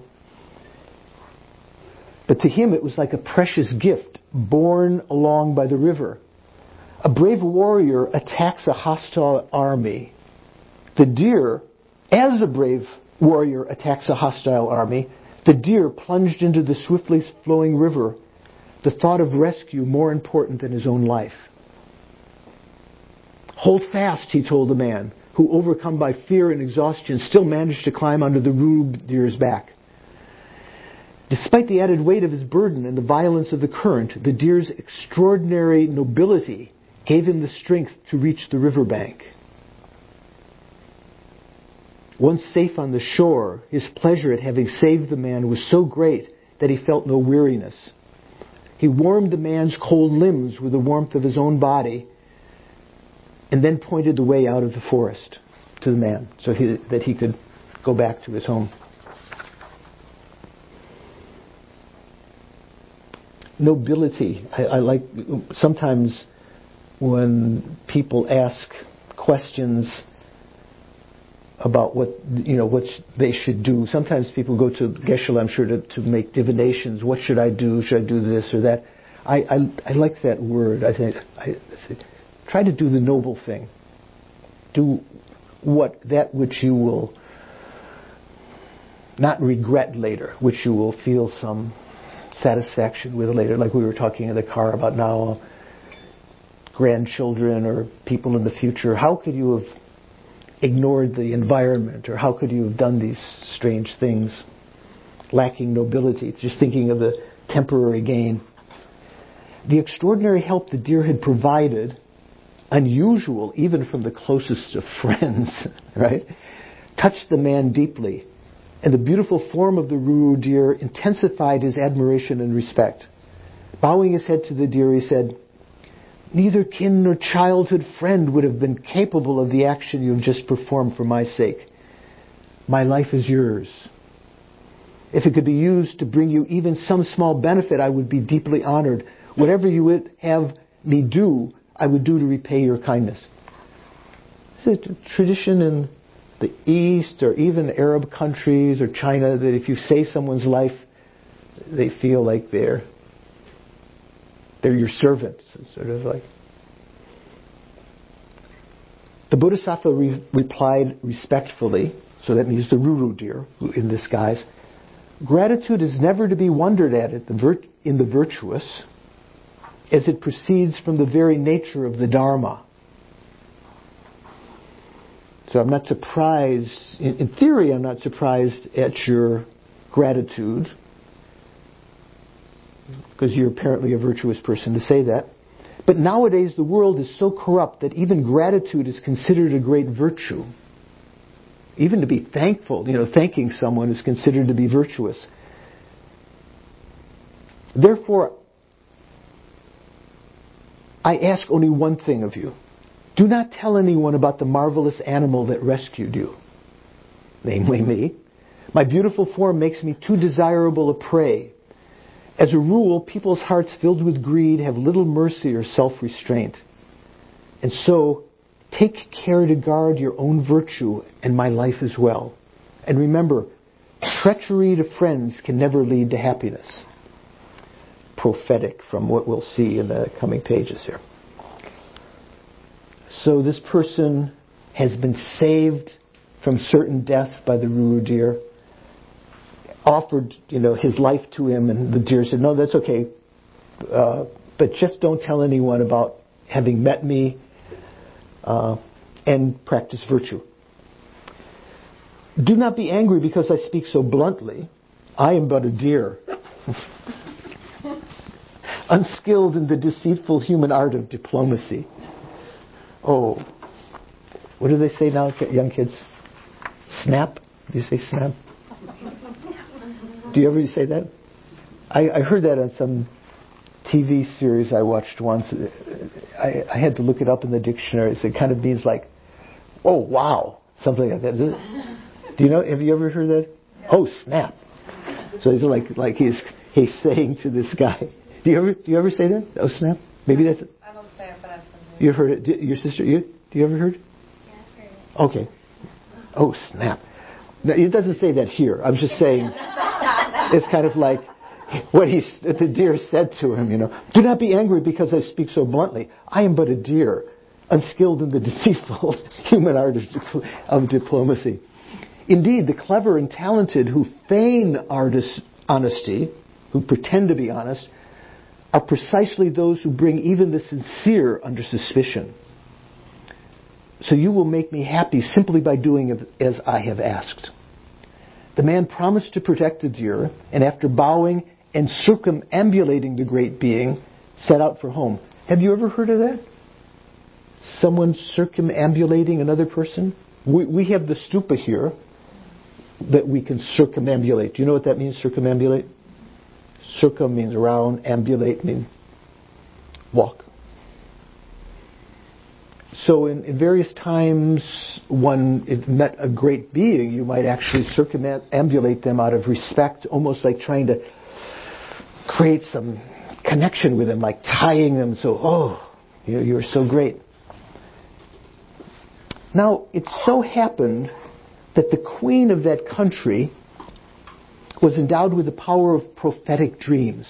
But to him, it was like a precious gift borne along by the river. A brave warrior attacks a hostile army. The deer, as a brave warrior attacks a hostile army, the deer plunged into the swiftly flowing river, the thought of rescue more important than his own life. "Hold fast," he told the man, who, overcome by fear and exhaustion, still managed to climb onto the Ruru deer's back. Despite the added weight of his burden and the violence of the current, the deer's extraordinary nobility gave him the strength to reach the riverbank. Once safe on the shore, his pleasure at having saved the man was so great that he felt no weariness. He warmed the man's cold limbs with the warmth of his own body, and then pointed the way out of the forest to the man so that he could go back to his home. Nobility. I like sometimes when people ask questions about what they should do. Sometimes people go to Geshe-la, I'm sure, to make divinations. What should I do? Should I do this or that? I like that word. I think try to do the noble thing. Do that which you will not regret later, which you will feel some satisfaction with later, like we were talking in the car about now, grandchildren or people in the future. How could you have ignored the environment, or how could you have done these strange things, lacking nobility, just thinking of the temporary gain? The extraordinary help the deer had provided, unusual even from the closest of friends, right, touched the man deeply. And the beautiful form of the Ruru deer intensified his admiration and respect. Bowing his head to the deer, he said, "Neither kin nor childhood friend would have been capable of the action you have just performed for my sake. My life is yours. If it could be used to bring you even some small benefit, I would be deeply honored. Whatever you would have me do, I would do to repay your kindness." It's a tradition in the East or even Arab countries or China that if you save someone's life, they feel like they're your servants. It's sort of like. The Bodhisattva replied respectfully, so that means the Ruru deer in this guise, "Gratitude is never to be wondered at in the virtuous, as it proceeds from the very nature of the Dharma." So I'm not surprised, in theory I'm not surprised at your gratitude, because you're apparently a virtuous person to say that. But nowadays the world is so corrupt that even gratitude is considered a great virtue. Even to be thankful, thanking someone is considered to be virtuous. Therefore, I ask only one thing of you. Do not tell anyone about the marvelous animal that rescued you, namely me. My beautiful form makes me too desirable a prey. As a rule, people's hearts filled with greed have little mercy or self-restraint. And so, take care to guard your own virtue and my life as well. And remember, treachery to friends can never lead to happiness. Prophetic from what we'll see in the coming pages here. So this person has been saved from certain death by the Ruru deer, offered, his life to him, and the deer said, "No, that's okay, but just don't tell anyone about having met me, and practice virtue. Do not be angry because I speak so bluntly. I am but a deer, unskilled in the deceitful human art of diplomacy." Oh, what do they say now, young kids? Snap? Do you say snap? Do you ever say that? I heard that on some TV series I watched once. I had to look it up in the dictionary. So it kind of means like, "Oh, wow," something like that. Do you know? Have you ever heard that? Oh, snap! So it's like he's saying to this guy. Do you ever say that? Oh, snap! Maybe that's it. I don't say it, but I've heard it. You heard it? Your sister? Do you ever heard it? Yeah, I've heard it. Okay. Oh, snap! Now, it doesn't say that here. I'm just saying. It's kind of like what the deer said to him. Do not be angry because I speak so bluntly. I am but a deer, unskilled in the deceitful human art of diplomacy. Indeed, the clever and talented who feign honesty, who pretend to be honest, are precisely those who bring even the sincere under suspicion. So you will make me happy simply by doing as I have asked. The man promised to protect the deer, and after bowing and circumambulating the great being, set out for home. Have you ever heard of that? Someone circumambulating another person? We have the stupa here that we can circumambulate. Do you know what that means, circumambulate? Circum means around, ambulate means walk. So in various times, one met a great being, you might actually circumambulate them out of respect, almost like trying to create some connection with them, like tying them so, you're so great. Now, it so happened that the queen of that country was endowed with the power of prophetic dreams.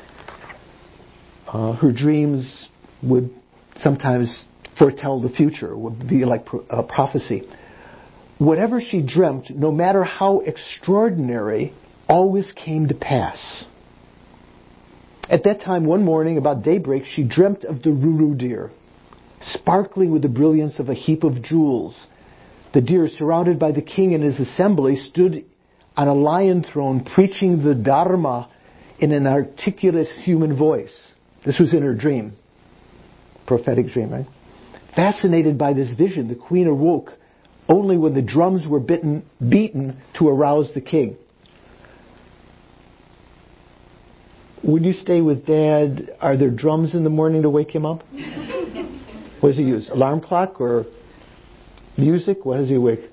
Her dreams would sometimes foretell the future, would be like a prophecy. whatever she dreamt, no matter how extraordinary, always came to pass. At that time, one morning, about daybreak, she dreamt of the Ruru deer, sparkling with the brilliance of a heap of jewels. The deer, surrounded by the king and his assembly, stood on a lion throne preaching the Dharma in an articulate human voice. This was in her dream. Prophetic dream, right? Fascinated by this vision, the queen awoke only when the drums were beaten to arouse the king. When you stay with Dad, are there drums in the morning to wake him up? What does he use? Alarm clock or music? What does he wake?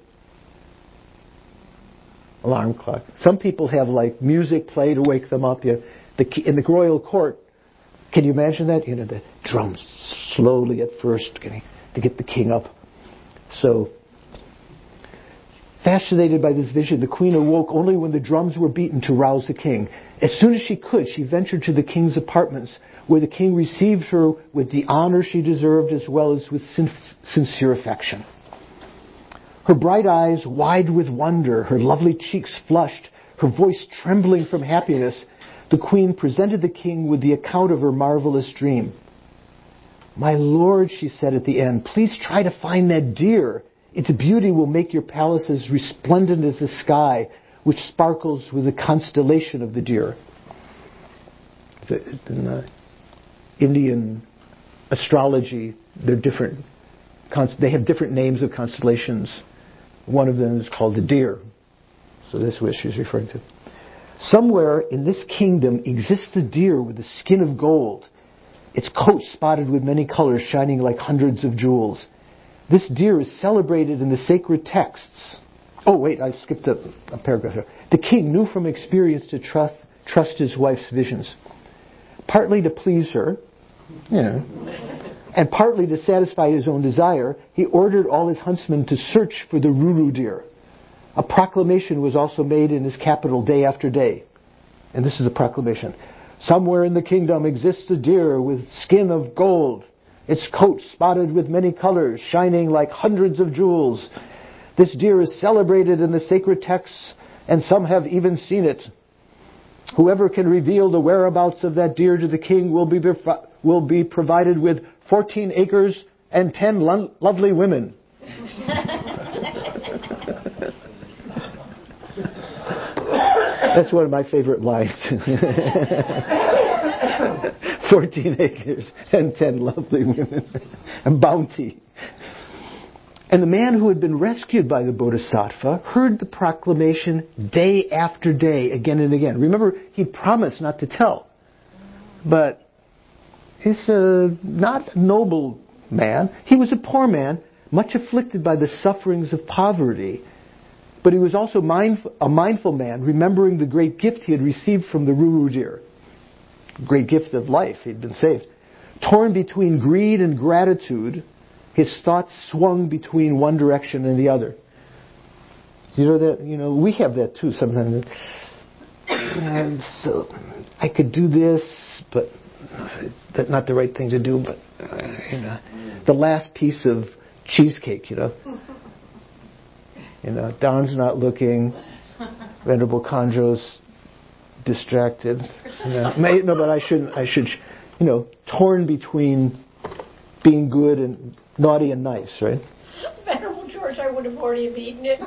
Alarm clock. Some people have like music play to wake them up. In the royal court, can you imagine that? You know, the drums slowly at first to get the king up. So, fascinated by this vision, the queen awoke only when the drums were beaten to rouse the king. As soon as she could, she ventured to the king's apartments, where the king received her with the honor she deserved as well as with sincere affection. Her bright eyes wide with wonder, her lovely cheeks flushed, her voice trembling from happiness, the queen presented the king with the account of her marvelous dream. "My lord," she said at the end, "please try to find that deer. Its beauty will make your palace as resplendent as the sky, which sparkles with the constellation of the deer." In Indian astrology, they're different. They have different names of constellations. One of them is called the deer. So that's what she's referring to. "Somewhere in this kingdom exists a deer with the skin of gold, its coat spotted with many colors shining like hundreds of jewels. This deer is celebrated in the sacred texts." Oh, wait, I skipped a paragraph here. "The king knew from experience to trust his wife's visions. Partly to please her, and partly to satisfy his own desire, he ordered all his huntsmen to search for the Ruru deer. A proclamation was also made in his capital day after day." And this is a proclamation. "Somewhere in the kingdom exists a deer with skin of gold, its coat spotted with many colors, shining like hundreds of jewels. This deer is celebrated in the sacred texts, and some have even seen it. Whoever can reveal the whereabouts of that deer to the king will be provided with 14 acres and 10 lovely women." That's one of my favorite lines. 14 acres and 10 lovely women. And bounty. And the man who had been rescued by the Bodhisattva heard the proclamation day after day, again and again. Remember, he promised not to tell. But he's not a noble man. He was a poor man, much afflicted by the sufferings of poverty. But he was also a mindful man, remembering the great gift he had received from the Ruru deer. Great gift of life. He'd been saved. Torn between greed and gratitude, his thoughts swung between one direction and the other. You know that? We have that too sometimes. And so I could do this, but it's not the right thing to do. But the last piece of cheesecake, Don's not looking. Venerable Kanjo's distracted. But I should, torn between being good and naughty and nice, right? Venerable George, I would have already eaten it.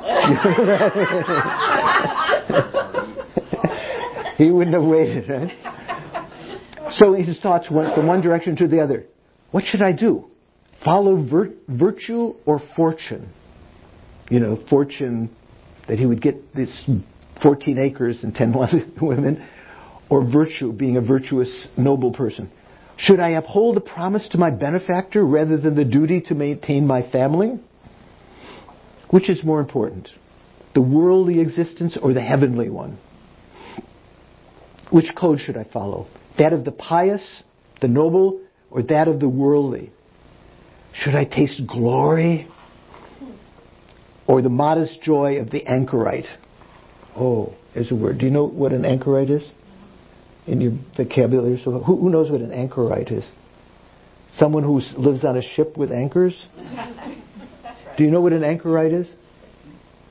He wouldn't have waited, right? So his thoughts went from one direction to the other. What should I do? Follow virtue or fortune? Fortune that he would get this 14 acres and 10 women, or virtue, being a virtuous, noble person. Should I uphold the promise to my benefactor rather than the duty to maintain my family? Which is more important, the worldly existence or the heavenly one? Which code should I follow? That of the pious, the noble, or that of the worldly? Should I taste glory or the modest joy of the anchorite? Oh, there's a word. Do you know what an anchorite is? In your vocabulary? So who knows what an anchorite is? Someone who lives on a ship with anchors? Do you know what an anchorite is?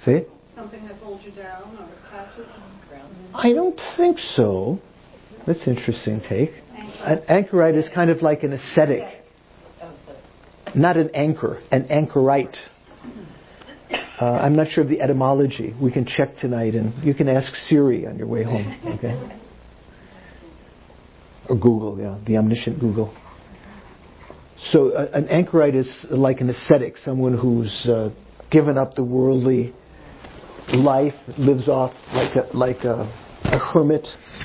See? Something that holds you down or attaches? I don't think so. That's an interesting take. An anchorite is kind of like an ascetic. Not an anchor, an anchorite. I'm not sure of the etymology. We can check tonight, and you can ask Siri on your way home. Okay? Or Google, the omniscient Google. So an anchorite is like an ascetic, someone who's given up the worldly life, lives off like a hermit.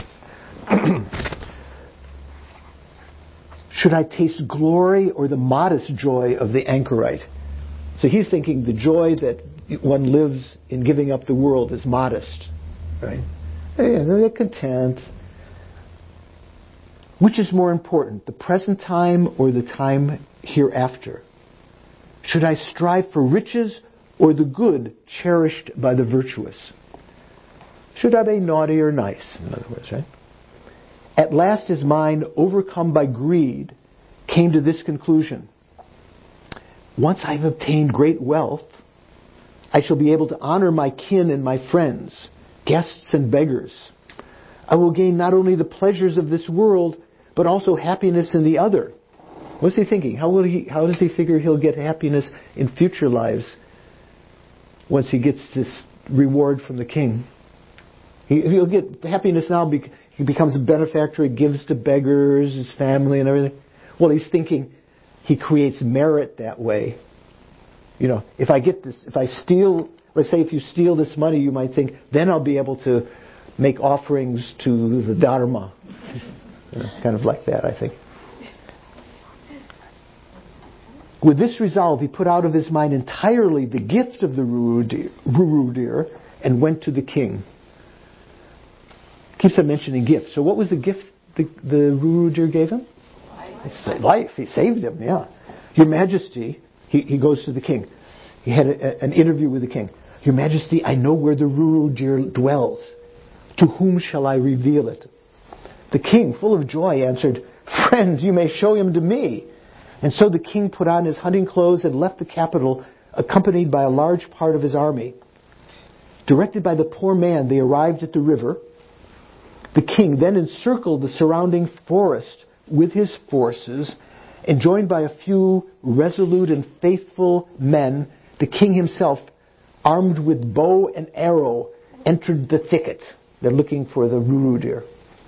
Should I taste glory or the modest joy of the anchorite? So he's thinking the joy that one lives in giving up the world is modest, right? And they're content. Which is more important, the present time or the time hereafter? Should I strive for riches or the good cherished by the virtuous? Should I be naughty or nice, in other words, right? At last his mind, overcome by greed, came to this conclusion. Once I've obtained great wealth, I shall be able to honor my kin and my friends, guests and beggars. I will gain not only the pleasures of this world, but also happiness in the other. What's he thinking? How does he figure he'll get happiness in future lives once he gets this reward from the king? He'll get happiness now. He becomes a benefactor. He gives to beggars, his family, and everything. Well, he's thinking he creates merit that way. You know, if I get this, if I steal, let's say if you steal this money, you might think, then I'll be able to make offerings to the Dharma. Kind of like that, I think. With this resolve, he put out of his mind entirely the gift of the Ruru deer and went to the king. Keeps on mentioning gifts. So what was the gift the Ruru deer gave him? Life. He saved him, yeah. Your Majesty, he goes to the king. He had an interview with the king. Your Majesty, I know where the Ruru deer dwells. To whom shall I reveal it? The king, full of joy, answered, Friend, you may show him to me. And so the king put on his hunting clothes and left the capital, accompanied by a large part of his army. Directed by the poor man, they arrived at the river. The king then encircled the surrounding forest with his forces, and joined by a few resolute and faithful men, the king himself, armed with bow and arrow, entered the thicket. They're looking for the Ruru deer.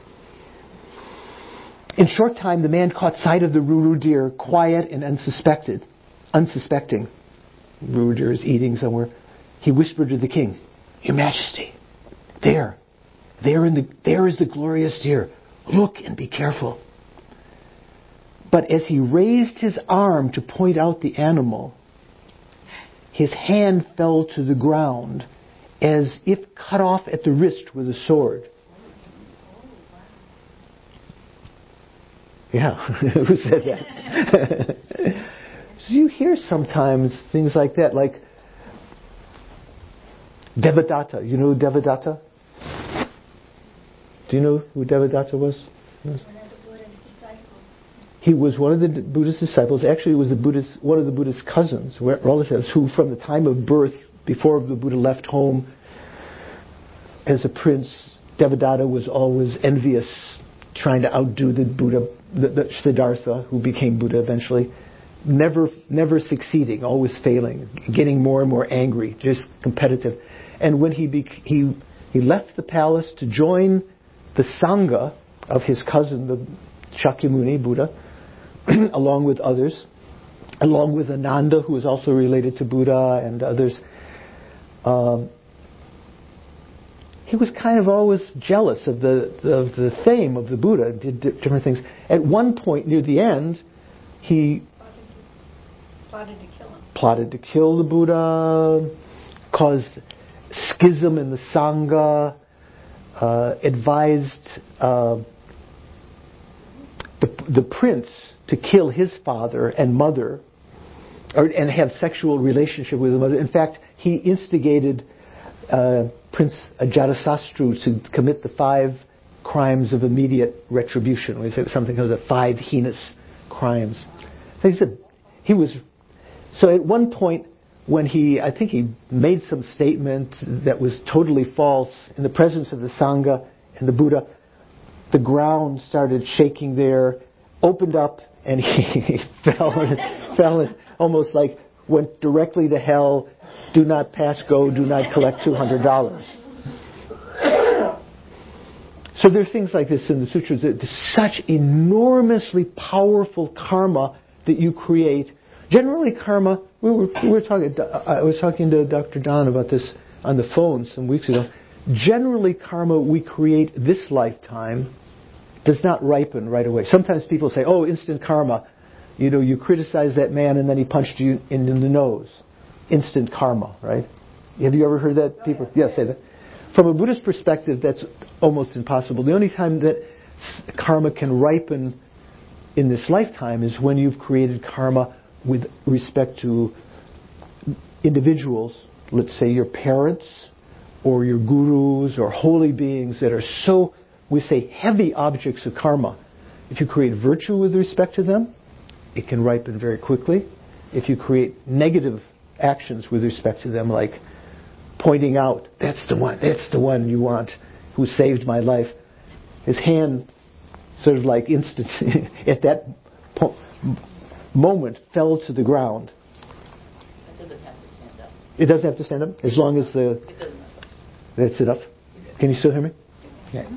In short time, the man caught sight of the Ruru deer, quiet and unsuspecting. Ruru deer is eating somewhere. He whispered to the king, Your Majesty, there is the glorious deer. Look and be careful. But as he raised his arm to point out the animal, his hand fell to the ground as if cut off at the wrist with a sword. Yeah, who said that? So you hear sometimes things like that, like Devadatta. You know Devadatta? Do you know who Devadatta was? One of the Buddha's disciples. He was one of the Buddha's disciples. Actually, he was one of the Buddha's cousins, relatives, who from the time of birth, before the Buddha left home as a prince, Devadatta was always envious, trying to outdo the Buddha, the Siddhartha, who became Buddha eventually. Never succeeding, always failing, getting more and more angry, just competitive. And when he left the palace to join the Sangha of his cousin, the Shakyamuni Buddha, along with others, along with Ananda, who was also related to Buddha, and others. He was kind of always jealous of the fame of the Buddha, did different things. At one point, near the end, he plotted to kill the Buddha, caused schism in the Sangha, advised the prince to kill his father and mother, and have sexual relationship with the mother. In fact, he instigated Prince Ajatasattu to commit the 5 crimes of immediate retribution. We say something called the 5 heinous crimes. So he said he was. So at one point, when I think he made some statement that was totally false in the presence of the Sangha and the Buddha, the ground started shaking there, opened up, and he fell in, almost like went directly to hell. Do not pass go, do not collect $200. So there's things like this in the sutras. That there's such enormously powerful karma that you create. Generally, karma. I was talking to Dr. Don about this on the phone some weeks ago. Generally, karma we create this lifetime does not ripen right away. Sometimes people say, "Oh, instant karma." You criticize that man and then he punched you in the nose. Instant karma, right? Have you ever heard that? People, yeah, say that. From a Buddhist perspective, that's almost impossible. The only time that karma can ripen in this lifetime is when you've created karma with respect to individuals, let's say your parents or your gurus or holy beings that are so, we say, heavy objects of karma. If you create virtue with respect to them, it can ripen very quickly. If you create negative actions with respect to them, like pointing out, that's the one you want, who saved my life. His hand sort of like instant, at that moment, fell to the ground. It doesn't have to stand up. It doesn't have to stand up? As long as It doesn't. that's enough? Can you still hear me? Okay.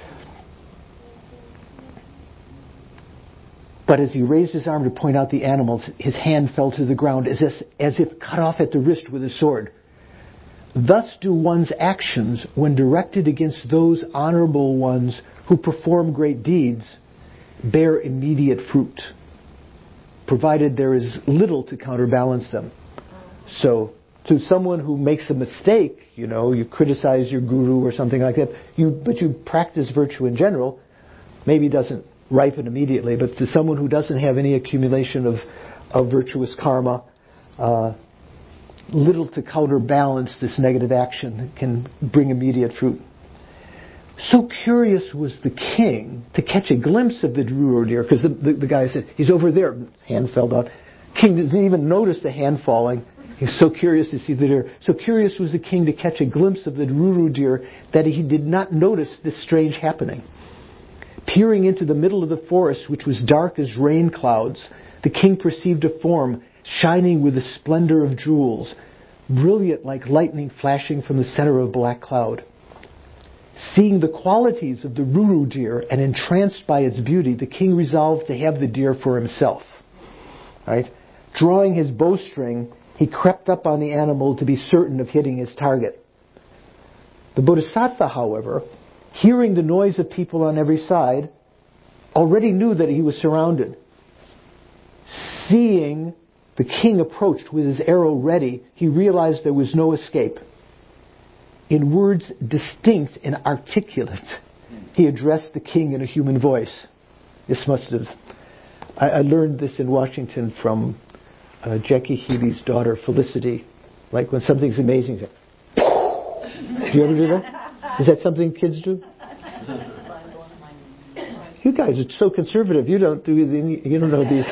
But as he raised his arm to point out the animals, his hand fell to the ground as if cut off at the wrist with a sword. Thus do one's actions, when directed against those honorable ones who perform great deeds, bear immediate fruit, provided there is little to counterbalance them. So, to someone who makes a mistake, you criticize your guru or something like that, but you practice virtue in general, maybe doesn't ripen immediately, but to someone who doesn't have any accumulation of virtuous karma, little to counterbalance this negative action can bring immediate fruit. So curious was the king to catch a glimpse of the Druro deer, because the guy said, he's over there, hand fell down. King didn't even notice the hand falling. He's so curious to see the deer. So curious was the king to catch a glimpse of the Druro deer that he did not notice this strange happening. Peering into the middle of the forest, which was dark as rain clouds, the king perceived a form shining with the splendor of jewels, brilliant like lightning flashing from the center of a black cloud. Seeing the qualities of the Druro deer and entranced by its beauty, the king resolved to have the deer for himself. Right? Drawing his bowstring, he crept up on the animal to be certain of hitting his target. The Bodhisattva, however, hearing the noise of people on every side, already knew that he was surrounded. Seeing the king approached with his arrow ready, he realized there was no escape. In words distinct and articulate, he addressed the king in a human voice. This must have... I learned this in Washington from Jackie Healy's daughter, Felicity. Like when something's amazing, do you ever do that? Is that something kids do? You guys are so conservative. You don't know these.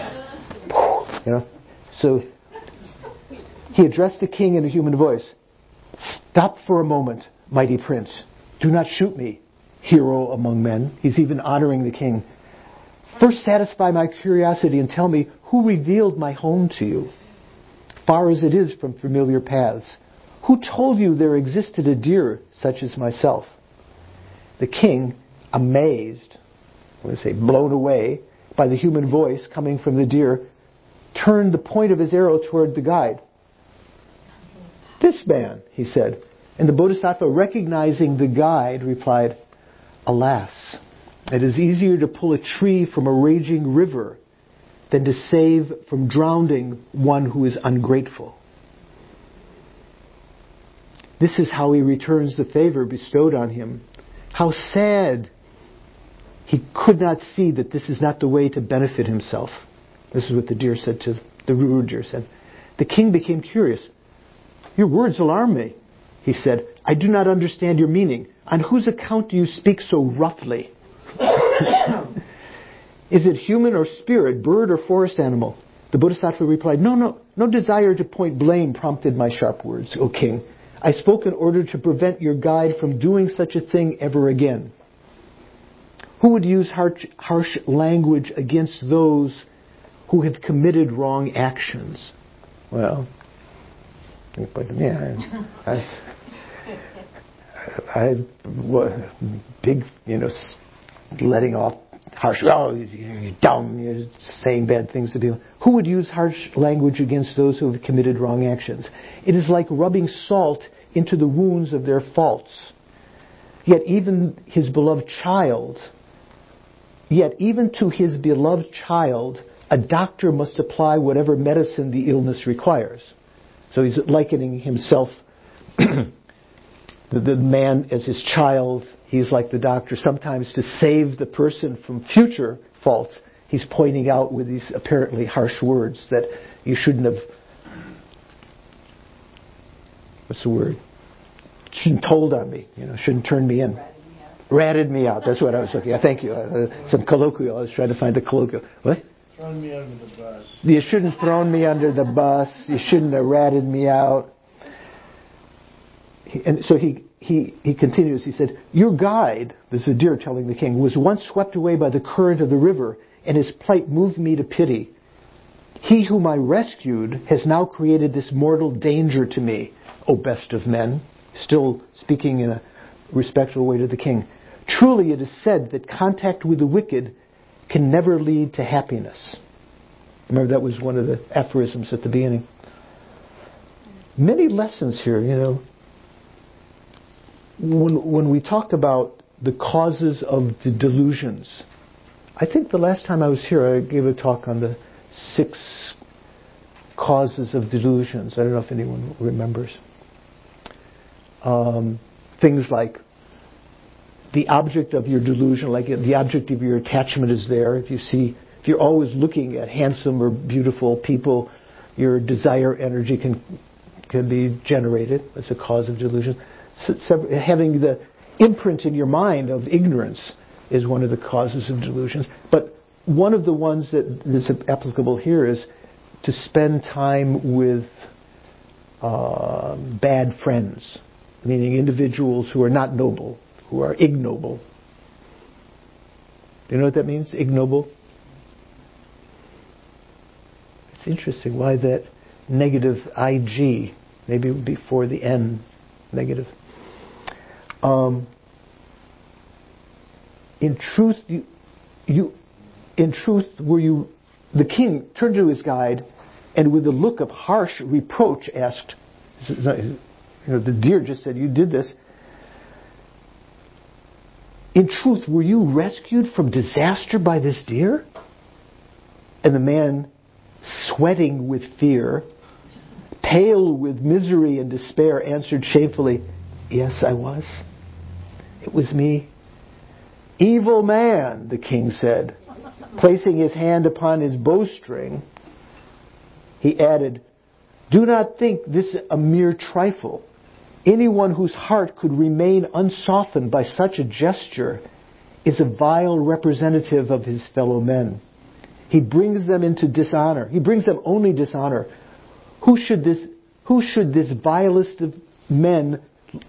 So he addressed the king in a human voice. Stop for a moment, mighty prince. Do not shoot me, hero among men. He's even honoring the king. First satisfy my curiosity and tell me who revealed my home to you, far as it is from familiar paths. Who told you there existed a deer such as myself? The king, amazed, blown away by the human voice coming from the deer, turned the point of his arrow toward the guide. This man, he said. And the Bodhisattva, recognizing the guide, replied, alas, it is easier to pull a tree from a raging river than to save from drowning one who is ungrateful. This is how he returns the favor bestowed on him. How sad! He could not see that this is not the way to benefit himself. This is what the deer said to the Druro deer said. The king became curious. Your words alarm me, he said. I do not understand your meaning. On whose account do you speak so roughly? Is it human or spirit, bird or forest animal? The Bodhisattva replied, no desire to point blame prompted my sharp words, O king. I spoke in order to prevent your guide from doing such a thing ever again. Who would use harsh language against those who have committed wrong actions? Well, big, letting off harsh, you're dumb, you're saying bad things to people. Who would use harsh language against those who have committed wrong actions? It is like rubbing salt into the wounds of their faults. Yet even to his beloved child, a doctor must apply whatever medicine the illness requires. So he's likening himself, the man as his child. He's like the doctor. Sometimes to save the person from future faults, he's pointing out with these apparently harsh words that you shouldn't have, what's the word? Shouldn't told on me, shouldn't turn me in. Ratted me out. That's what I was looking at. Thank you. Some colloquial. I was trying to find the colloquial. What? Thrown me under the bus. You shouldn't have thrown me under the bus. You shouldn't have ratted me out. And so he continues. He said, your guide, this is a deer telling the king, was once swept away by the current of the river, and his plight moved me to pity. He whom I rescued has now created this mortal danger to me, O best of men. Still speaking in a respectful way to the king. Truly it is said that contact with the wicked can never lead to happiness. Remember, that was one of the aphorisms at the beginning. Many lessons here, When we talk about the causes of the delusions, I think the last time I was here I gave a talk on the 6 causes of delusions. I don't know if anyone remembers. Things like the object of your delusion, like the object of your attachment is there. If you're always looking at handsome or beautiful people, your desire energy can be generated. That's a cause of delusion. Having the imprint in your mind of ignorance is one of the causes of delusions. But one of the ones that is applicable here is to spend time with bad friends, meaning individuals who are not noble, who are ignoble. Do you know what that means, ignoble? It's interesting why that negative IG, maybe before the N, negative. In truth, the king turned to his guide and with a look of harsh reproach asked, the deer just said, you did this. In truth, were you rescued from disaster by this deer? And the man, sweating with fear, pale with misery and despair, answered shamefully, yes, I was. It was me. Evil man, the king said, placing his hand upon his bowstring. He added, do not think this a mere trifle. Anyone whose heart could remain unsoftened by such a gesture is a vile representative of his fellow men. He brings them into dishonor. He brings them only dishonor. Why should this vilest of men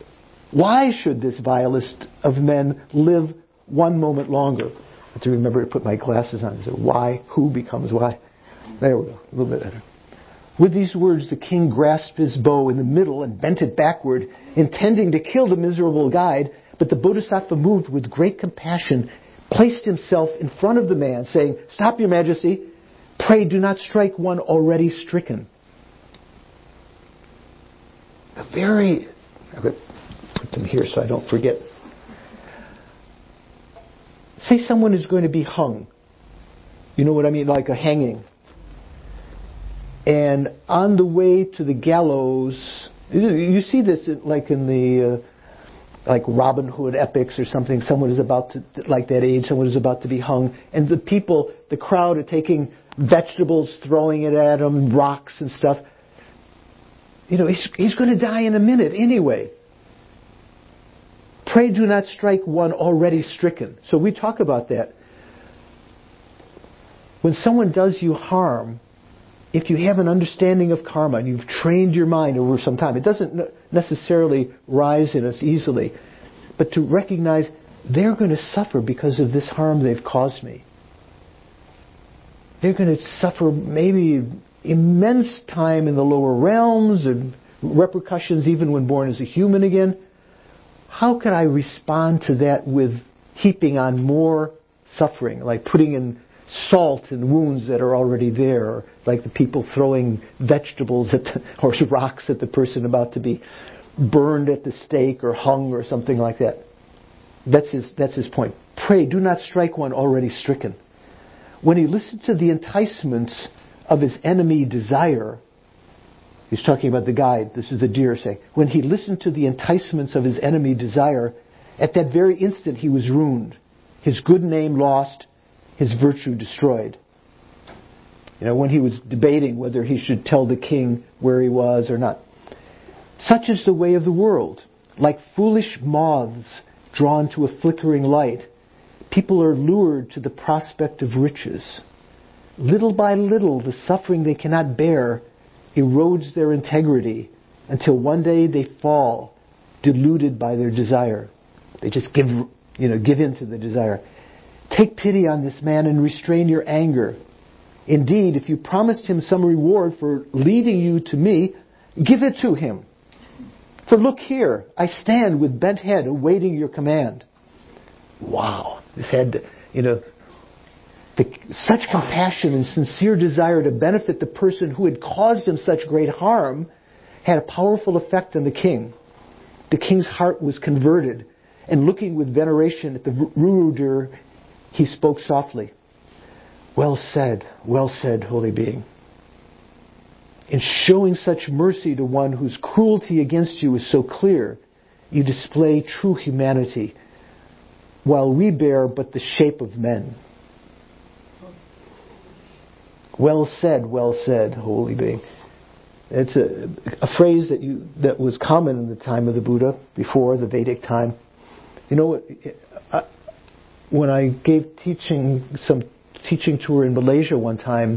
live one moment longer? I have to remember to put my glasses on. So why? Who becomes why? There we go. A little bit better. With these words, the king grasped his bow in the middle and bent it backward, intending to kill the miserable guide. But the Bodhisattva, moved with great compassion, placed himself in front of the man, saying, stop, your majesty. Pray do not strike one already stricken. I'll put them here so I don't forget. Say someone is going to be hung. You know what I mean? Like a hanging. And on the way to the gallows, you see this like in the like Robin Hood epics or something. Someone is about to, like that age, someone is about to be hung, and the crowd are taking vegetables, throwing it at him, rocks and stuff. He's going to die in a minute anyway. Pray do not strike one already stricken. So we talk about that. When someone does you harm, if you have an understanding of karma and you've trained your mind over some time, it doesn't necessarily rise in us easily, but to recognize they're going to suffer because of this harm they've caused me. They're going to suffer maybe immense time in the lower realms and repercussions even when born as a human again. How can I respond to that with heaping on more suffering, like putting in salt in wounds that are already there, or like the people throwing vegetables or rocks at the person about to be burned at the stake or hung or something like that? That's his point. Pray, do not strike one already stricken. When he listened to the enticements of his enemy desire, he's talking about the guide, this is the deer saying, when he listened to the enticements of his enemy desire, at that very instant he was ruined, his good name lost, his virtue destroyed. When he was debating whether he should tell the king where he was or not. Such is the way of the world. Like foolish moths drawn to a flickering light, people are lured to the prospect of riches. Little by little, the suffering they cannot bear erodes their integrity until one day they fall, deluded by their desire. They just give in to the desire. Take pity on this man and restrain your anger. Indeed, if you promised him some reward for leading you to me, give it to him. For look here, I stand with bent head awaiting your command. Wow. This had, such compassion and sincere desire to benefit the person who had caused him such great harm had a powerful effect on the king. The king's heart was converted, and looking with veneration at the Ruru deer, he spoke softly. Well said, holy being. In showing such mercy to one whose cruelty against you is so clear, you display true humanity, while we bear but the shape of men. Well said, holy being. It's a phrase that was common in the time of the Buddha, before the Vedic time. When I gave some teaching tour in Malaysia one time,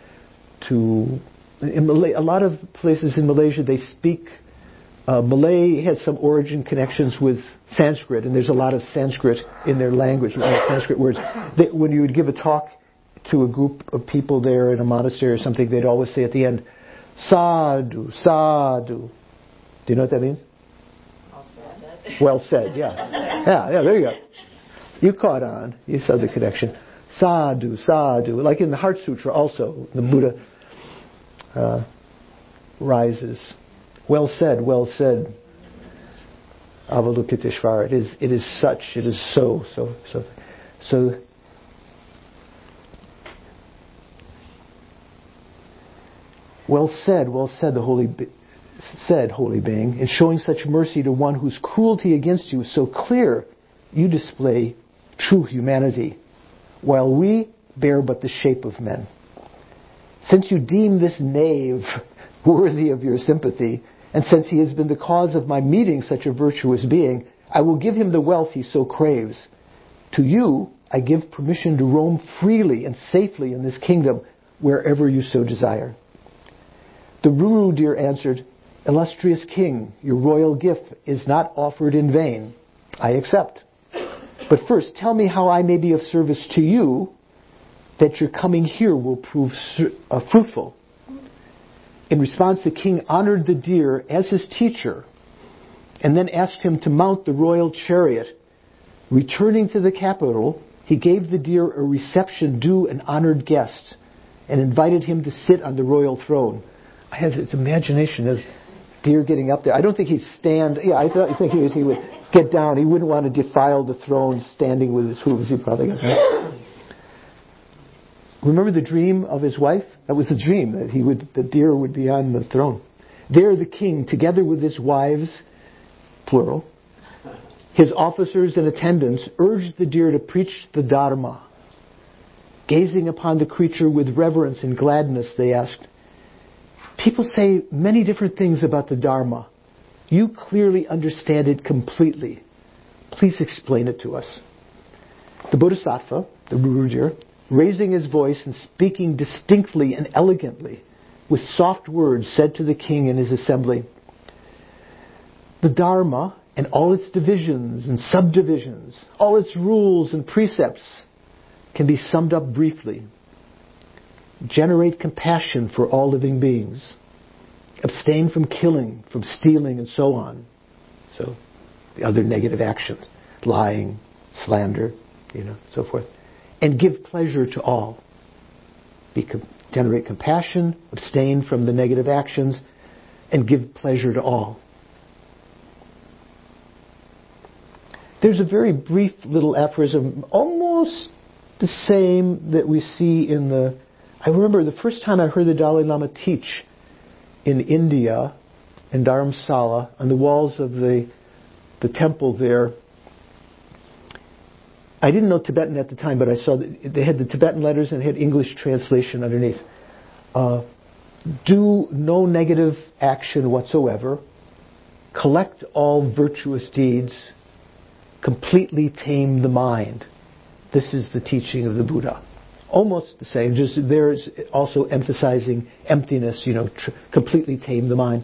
a lot of places in Malaysia they speak Malay has some origin connections with Sanskrit, and there's a lot of Sanskrit in their language, Sanskrit words. When you would give a talk to a group of people there in a monastery or something, they'd always say at the end, sadhu, sadhu. Do you know what that means? Well said, yeah. Yeah, there you go. You caught on. You saw the connection. Sadhu, sadhu. Like in the Heart Sutra also, the Buddha rises. Well said, Avalokiteshvara. It is so. Well said, the holy being, in showing such mercy to one whose cruelty against you is so clear, you display true humanity, while we bear but the shape of men. Since you deem this knave worthy of your sympathy, and since he has been the cause of my meeting such a virtuous being, I will give him the wealth he so craves. To you, I give permission to roam freely and safely in this kingdom, wherever you so desire. The Ruru deer answered, Illustrious king, your royal gift is not offered in vain. I accept. But first, tell me how I may be of service to you, that your coming here will prove fruitful. In response, the king honored the deer as his teacher, and then asked him to mount the royal chariot. Returning to the capital, he gave the deer a reception due an honored guest, and invited him to sit on the royal throne. I had its imagination of deer getting up there. I don't think he'd stand. Yeah, I think he would get down. He wouldn't want to defile the throne standing with his hooves. He probably got. Remember the dream of his wife? That was the dream, that the deer would be on the throne. There the king, together with his wives, plural, his officers and attendants, urged the deer to preach the Dharma. Gazing upon the creature with reverence and gladness, they asked, people say many different things about the Dharma. You clearly understand it completely. Please explain it to us. The Bodhisattva, the Ruru deer, raising his voice and speaking distinctly and elegantly, with soft words, said to the king and his assembly, "The Dharma and all its divisions and subdivisions, all its rules and precepts can be summed up briefly. Generate compassion for all living beings. Abstain from killing, from stealing, and so on." So, the other negative actions, lying, slander, so forth. "And give pleasure to all." Generate compassion, abstain from the negative actions, and give pleasure to all. There's a very brief little aphorism, almost the same that we see in I remember the first time I heard the Dalai Lama teach in India, in Dharamsala, on the walls of the temple there. I didn't know Tibetan at the time, but I saw that they had the Tibetan letters and had English translation underneath. Do no negative action whatsoever. Collect all virtuous deeds. Completely tame the mind. This is the teaching of the Buddha. Almost the same, just there's also emphasizing emptiness, completely tame the mind.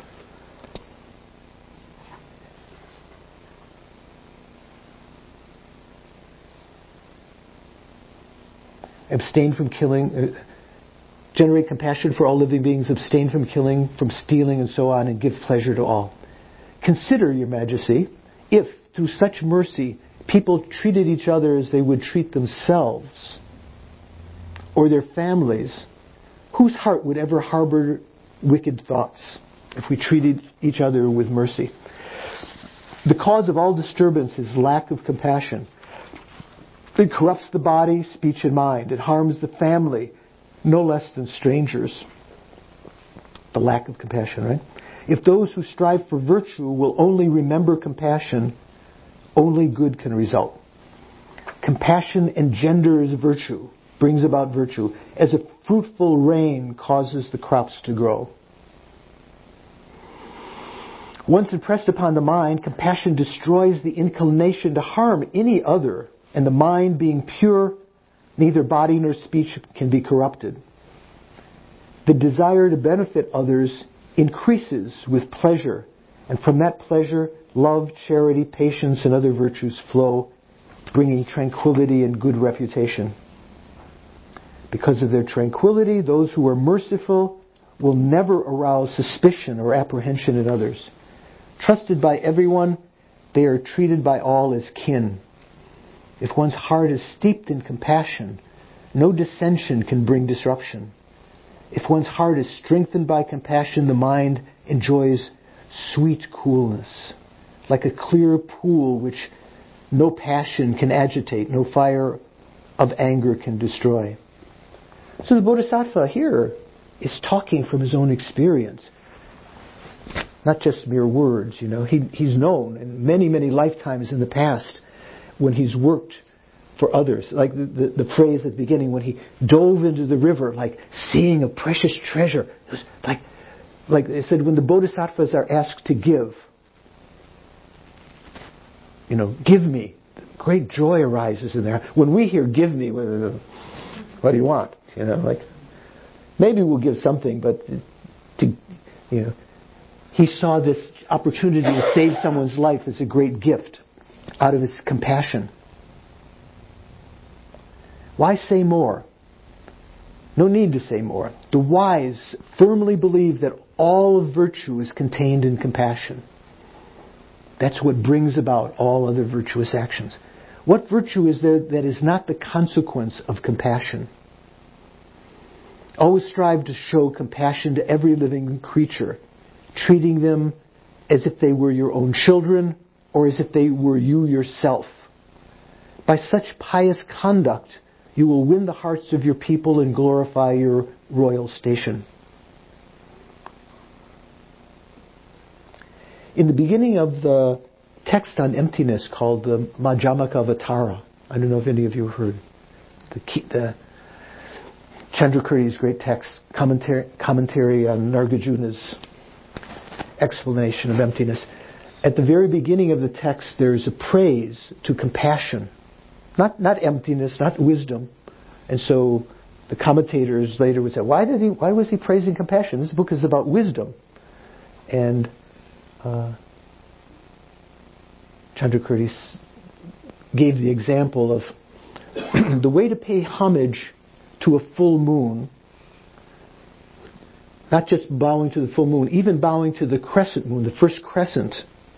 Abstain from killing, generate compassion for all living beings, abstain from killing, from stealing, and so on, and give pleasure to all. Consider, Your Majesty, if, through such mercy, people treated each other as they would treat themselves, or their families, whose heart would ever harbor wicked thoughts if we treated each other with mercy? The cause of all disturbance is lack of compassion. It corrupts the body, speech, and mind. It harms the family, no less than strangers. The lack of compassion, right? If those who strive for virtue will only remember compassion, only good can result. Compassion engenders virtue, brings about virtue, as a fruitful rain causes the crops to grow. Once impressed upon the mind, compassion destroys the inclination to harm any other, and the mind being pure, neither body nor speech can be corrupted. The desire to benefit others increases with pleasure, and from that pleasure, love, charity, patience, and other virtues flow, bringing tranquility and good reputation. Because of their tranquility, those who are merciful will never arouse suspicion or apprehension in others. Trusted by everyone, they are treated by all as kin. If one's heart is steeped in compassion, no dissension can bring disruption. If one's heart is strengthened by compassion, the mind enjoys sweet coolness, like a clear pool which no passion can agitate, no fire of anger can destroy. So the Bodhisattva here is talking from his own experience, not just mere words. He's known in many, many lifetimes in the past when he's worked for others. Like the phrase at the beginning, when he dove into the river, like seeing a precious treasure. It was like they said, when the Bodhisattvas are asked to give, give me, great joy arises in there. When we hear give me, what do you want? Maybe we'll give something, but he saw this opportunity to save someone's life as a great gift out of his compassion. Why say more? No need to say more. The wise firmly believe that all of virtue is contained in compassion. That's what brings about all other virtuous actions. What virtue is there that is not the consequence of compassion? Always strive to show compassion to every living creature, treating them as if they were your own children or as if they were you yourself. By such pious conduct, you will win the hearts of your people and glorify your royal station. In the beginning of the text on emptiness called the Madhyamaka Avatara, I don't know if any of you have heard, the Chandrakirti's great text, commentary on Nagarjuna's explanation of emptiness. At the very beginning of the text, there's a praise to compassion. Not emptiness, not wisdom. And so the commentators later would say, why was he praising compassion? This book is about wisdom. And Chandrakirti gave the example of the way to pay homage to a full moon, not just bowing to the full moon, even bowing to the crescent moon, the first crescent,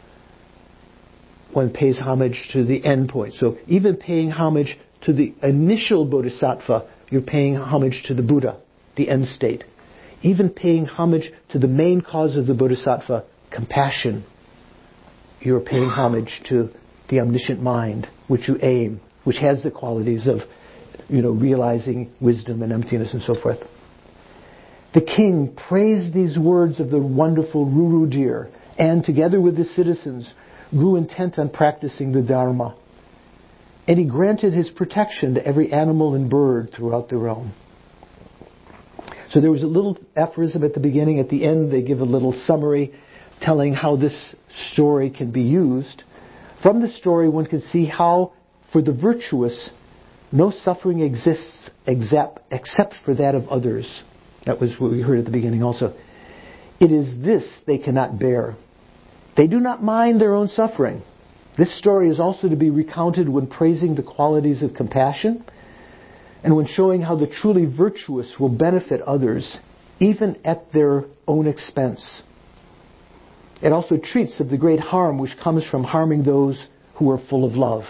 one pays homage to the end point. So even paying homage to the initial bodhisattva, you're paying homage to the Buddha, the end state. Even paying homage to the main cause of the bodhisattva, compassion, you're paying homage to the omniscient mind, which you aim, which has the qualities of, realizing wisdom and emptiness and so forth. The king praised these words of the wonderful Ruru deer, and together with the citizens, grew intent on practicing the Dharma. And he granted his protection to every animal and bird throughout the realm. So there was a little aphorism at the beginning. At the end, they give a little summary telling how this story can be used. From the story, one can see how, for the virtuous, no suffering exists except for that of others. That was what we heard at the beginning also. It is this they cannot bear. They do not mind their own suffering. This story is also to be recounted when praising the qualities of compassion and when showing how the truly virtuous will benefit others, even at their own expense. It also treats of the great harm which comes from harming those who are full of love.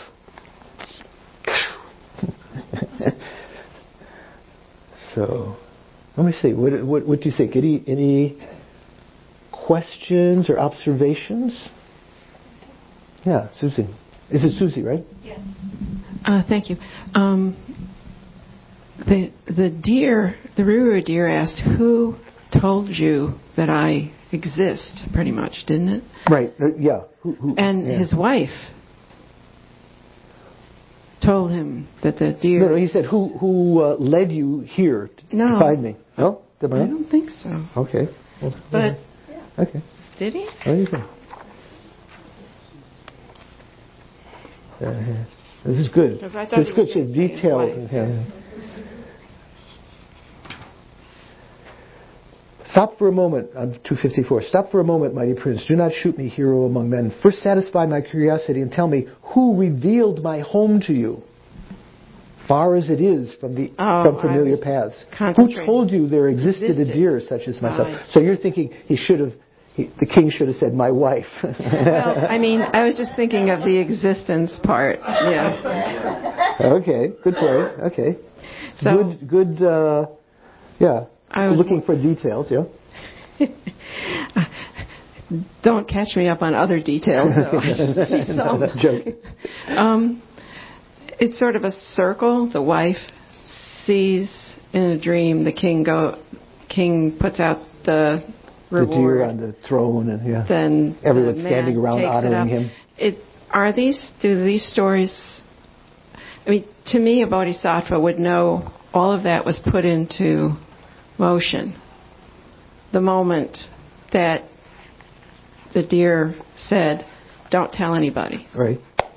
So, let me see. What do you think? Any questions or observations? Yeah, Susie. Is it Susie, right? Yes. Thank you. The deer, the Ruru deer asked, who told you that I exist, pretty much, didn't it? Right, yeah. His wife told him that the deer... No, he said, who led you here to find me? No? I don't think so. Okay. Well, but... Yeah. Okay. Did he? What do you think? This is good. Because I thought this is good. It's detailed. Stop for a moment, on 254. Stop for a moment, mighty prince. Do not shoot me, hero among men. First satisfy my curiosity and tell me, who revealed my home to you? Far as it is from familiar paths. Who told you there existed a deer such as myself? So you're thinking the king should have said, my wife. Well, I was just thinking of the existence part. Yeah. Okay, good point. Okay. So, good, yeah. Looking for details, yeah. Don't catch me up on other details, though. I just see some. Joking. It's sort of a circle. The wife sees in a dream the king puts out the reward. The deer on the throne, and then everyone's standing around honoring him. Do these stories? To me, a bodhisattva would know all of that was put into motion the moment that the deer said, "Don't tell anybody." Right.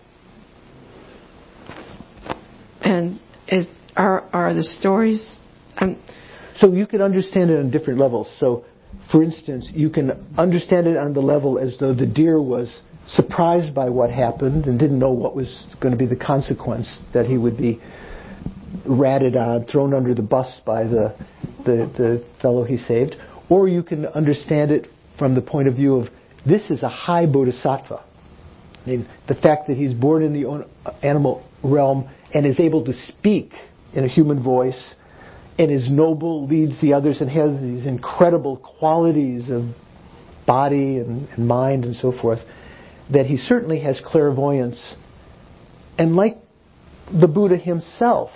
And are the stories? So you can understand it on different levels. So, for instance, you can understand it on the level as though the deer was surprised by what happened and didn't know what was going to be the consequence, that he would be ratted on, thrown under the bus by the fellow he saved. Or you can understand it from the point of view of, this is a high bodhisattva. The fact that he's born in the animal realm and is able to speak in a human voice and is noble, leads the others, and has these incredible qualities of body and mind and so forth, that he certainly has clairvoyance. And like the Buddha himself,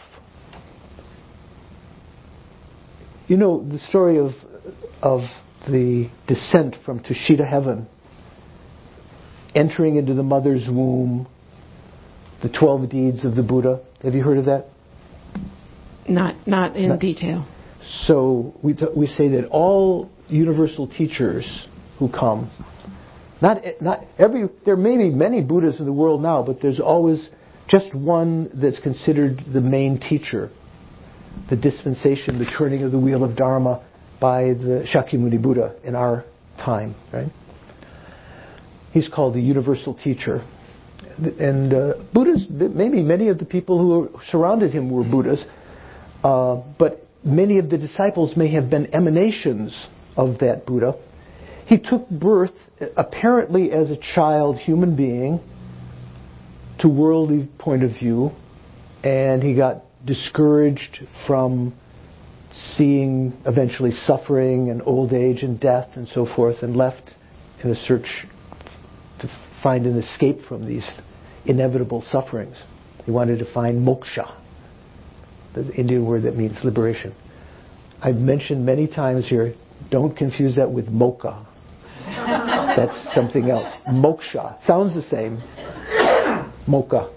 the story of the descent from Tushita heaven, entering into the mother's womb, the 12 deeds of the Buddha. Have you heard of that? Not in detail. So we say that all universal teachers who come, there may be many Buddhas in the world now, but there's always just one that's considered the main teacher. the dispensation, the turning of the wheel of Dharma by the Shakyamuni Buddha in our time, right? He's called the universal teacher. And Buddhas, maybe many of the people who surrounded him were Buddhas, but many of the disciples may have been emanations of that Buddha. He took birth apparently as a child human being to worldly point of view, and he got discouraged from seeing eventually suffering and old age and death and so forth, and left in a search to find an escape from these inevitable sufferings. He wanted to find moksha, the Indian word that means liberation. I've mentioned many times here, don't confuse that with mocha. That's something else. Moksha sounds the same. Moksha.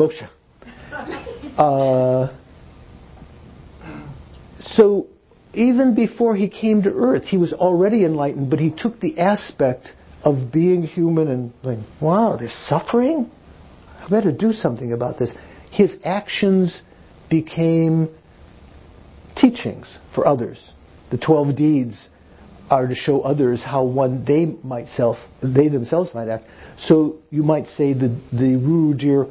So even before he came to earth, he was already enlightened, but he took the aspect of being human and like, wow, there's suffering? I better do something about this. His actions became teachings for others. The 12 deeds are to show others how they themselves might act. So you might say the Ru deer,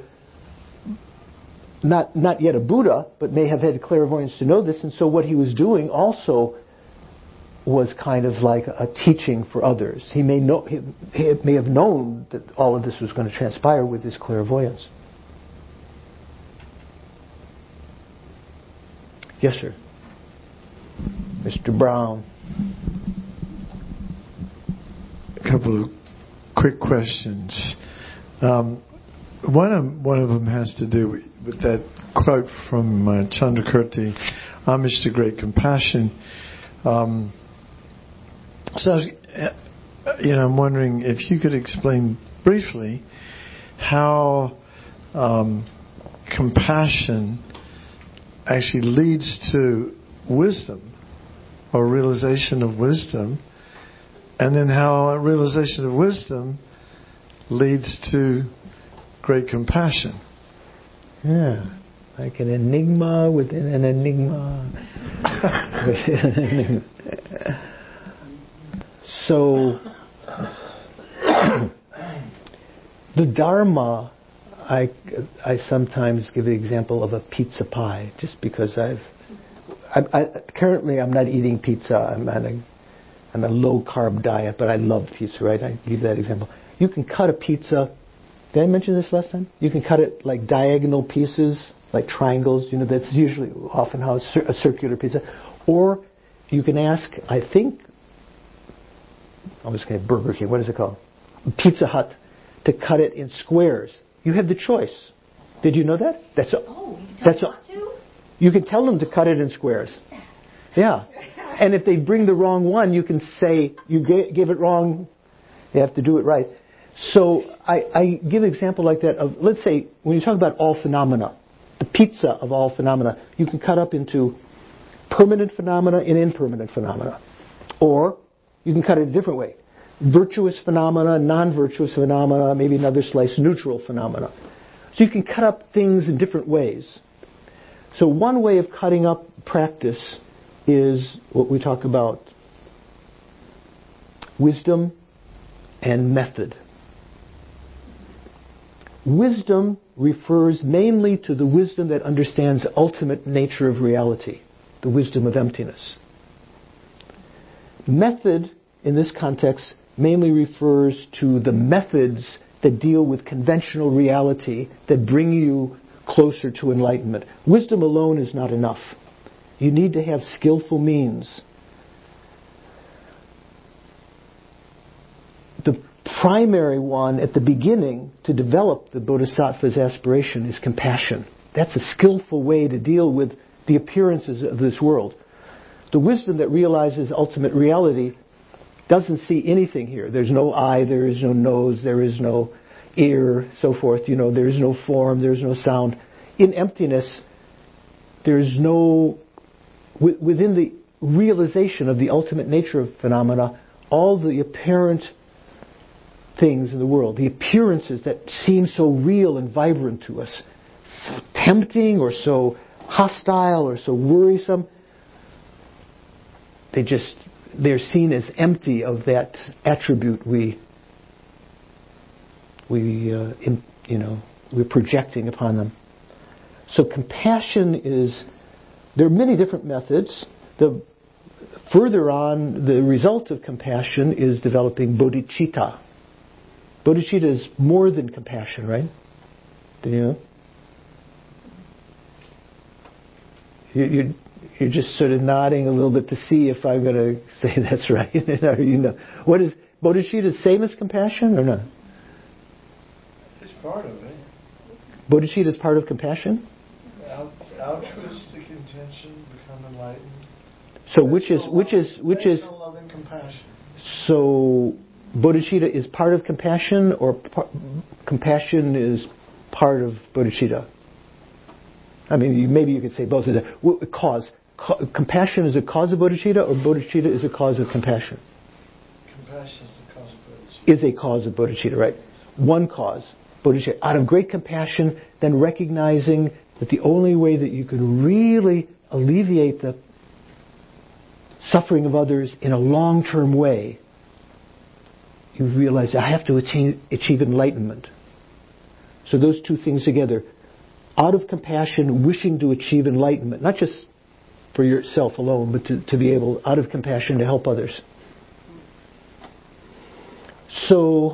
not yet a Buddha, but may have had clairvoyance to know this, and so what he was doing also was kind of like a teaching for others. He may have known that all of this was going to transpire with his clairvoyance. Yes, sir. Mr. Brown. A couple of quick questions. One of them has to do with that quote from Chandrakirti, Homage to Great Compassion. So, I'm wondering if you could explain briefly how compassion actually leads to wisdom or realization of wisdom, and then how a realization of wisdom leads to great compassion. Yeah, like an enigma within an enigma. So, the Dharma, I sometimes give the example of a pizza pie, just because currently I'm not eating pizza. I'm on a low carb diet, but I love pizza, right? I give that example. You can cut a pizza. Did I mention this last time? You can cut it like diagonal pieces, like triangles. That's usually often how a circular pizza. Or you can ask, I think, I was going to Burger King. What is it called? Pizza Hut, to cut it in squares. You have the choice. Did you know that? You can tell them to cut it in squares. Yeah. And if they bring the wrong one, you can say, you gave it wrong, they have to do it right. So I give an example like that of, let's say, when you talk about all phenomena, the pizza of all phenomena, you can cut up into permanent phenomena and impermanent phenomena. Or you can cut it a different way. Virtuous phenomena, non-virtuous phenomena, maybe another slice, neutral phenomena. So you can cut up things in different ways. So one way of cutting up practice is what we talk about, wisdom and method. Wisdom refers mainly to the wisdom that understands the ultimate nature of reality, the wisdom of emptiness. Method, in this context, mainly refers to the methods that deal with conventional reality that bring you closer to enlightenment. Wisdom alone is not enough. You need to have skillful means. The primary one at the beginning to develop the Bodhisattva's aspiration is compassion. That's a skillful way to deal with the appearances of this world. The wisdom that realizes ultimate reality doesn't see anything here. There's no eye, there is no nose, there is no ear, so forth. There is no form, there is no sound. In emptiness, there is no... Within the realization of the ultimate nature of phenomena, all the apparent things in the world, the appearances that seem so real and vibrant to us, so tempting or so hostile or so worrisome, they're seen as empty of that attribute we're projecting upon them. So compassion there are many different methods. Further on, the result of compassion is developing bodhicitta. Bodhicitta is more than compassion, right? Do you know? You're just sort of nodding a little bit to see if I'm going to say that's right. What is bodhicitta? Same as compassion or not? It's part of it. Bodhicitta is part of compassion. Altruistic intention, become enlightened. So which is love and compassion. So bodhicitta is part of compassion, or compassion is part of bodhicitta? I mean, maybe you could say both of them. Compassion is a cause of bodhicitta, or bodhicitta is a cause of compassion? Compassion is the cause of bodhicitta. Is a cause of bodhicitta, right? One cause, bodhicitta. Out of great compassion, then recognizing that the only way that you can really alleviate the suffering of others in a long-term way, you realize I have to achieve enlightenment. So those two things together, out of compassion, wishing to achieve enlightenment, not just for yourself alone, but to be able, out of compassion, to help others. So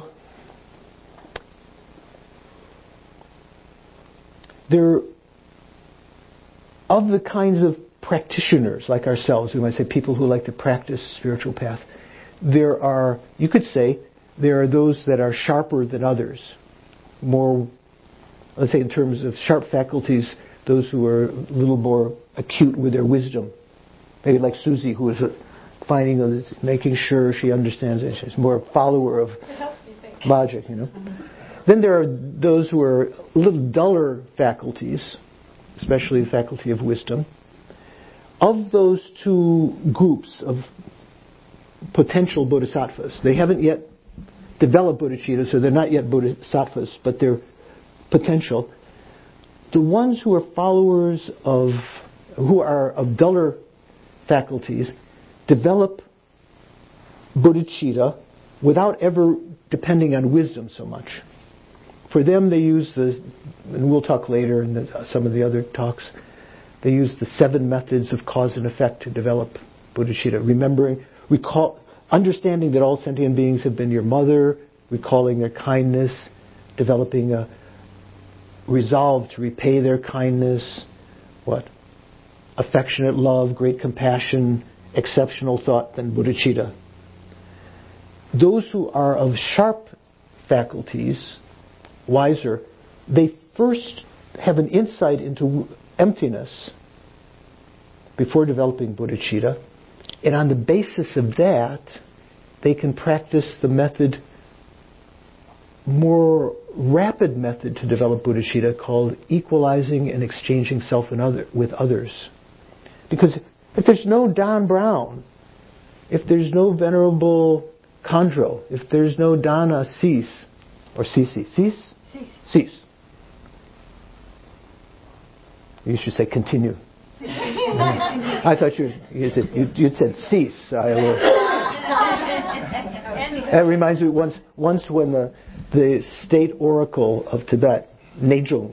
of the kinds of practitioners like ourselves, we might say people who like to practice spiritual path, you could say, there are those that are sharper than others. More, let's say in terms of sharp faculties, those who are a little more acute with their wisdom. Maybe like Susie, who is making sure she understands it. She's more a follower of logic, Then there are those who are a little duller faculties, especially the faculty of wisdom. Of those two groups of potential bodhisattvas, they haven't yet developed bodhicitta, so they're not yet bodhisattvas, but they're potential. The ones who are who are of duller faculties, develop bodhicitta without ever depending on wisdom so much. For them, they use and we'll talk later in some of the other talks, they use the 7 methods of cause and effect to develop bodhicitta. Understanding that all sentient beings have been your mother, recalling their kindness, developing a resolve to repay their kindness, affectionate love, great compassion, exceptional thought, then bodhicitta. Those who are of sharp faculties, wiser, they first have an insight into emptiness before developing bodhicitta, and on the basis of that, they can practice the more rapid method to develop bodhicitta called equalizing and exchanging self with others. Because if there's no Don Brown, if there's no Venerable Khandro, if there's no Donna Cease, or Cece, Cease. You should say continue. I thought you'd said cease. That reminds me, once when the state oracle of Tibet, Nejung,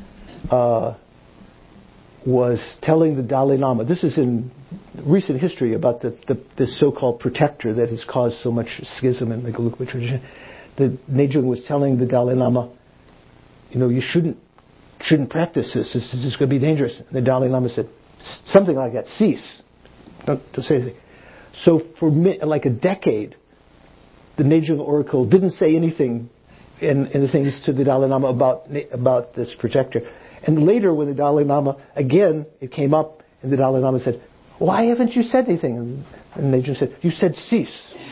was telling the Dalai Lama, this is in recent history about this so-called protector that has caused so much schism in the Gelugpa tradition. The Nejung was telling the Dalai Lama, you shouldn't practice this. This is going to be dangerous. And the Dalai Lama said something like that. Cease. Don't say anything. So for like a decade, the Nejung oracle didn't say anything in the things to the Dalai Lama about this protector. And later, when the Dalai Lama again, it came up, and the Dalai Lama said, "Why haven't you said anything?" And Nejung said, "You said cease."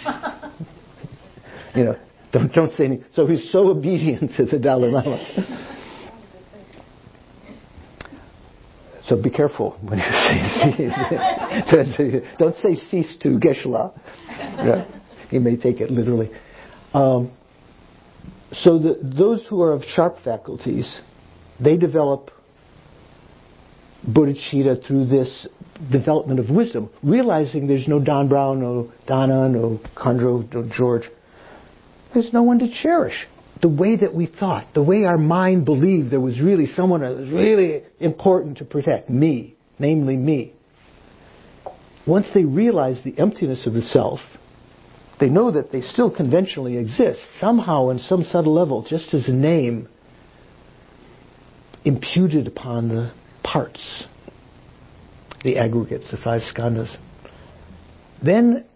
Don't say anything. So he's so obedient to the Dalai Lama. So be careful when you say cease. Don't say cease to Geshe-la. Yeah, he may take it literally. So those who are of sharp faculties, they develop bodhicitta through this development of wisdom, realizing there's no Don Brown, no Donna, no Condro, no George. There's no one to cherish. The way that we thought, the way our mind believed there was really someone that was really important to protect, me, namely me. Once they realize the emptiness of the self, they know that they still conventionally exist, somehow on some subtle level, just as a name imputed upon the parts, the aggregates, the 5 skandhas. Then,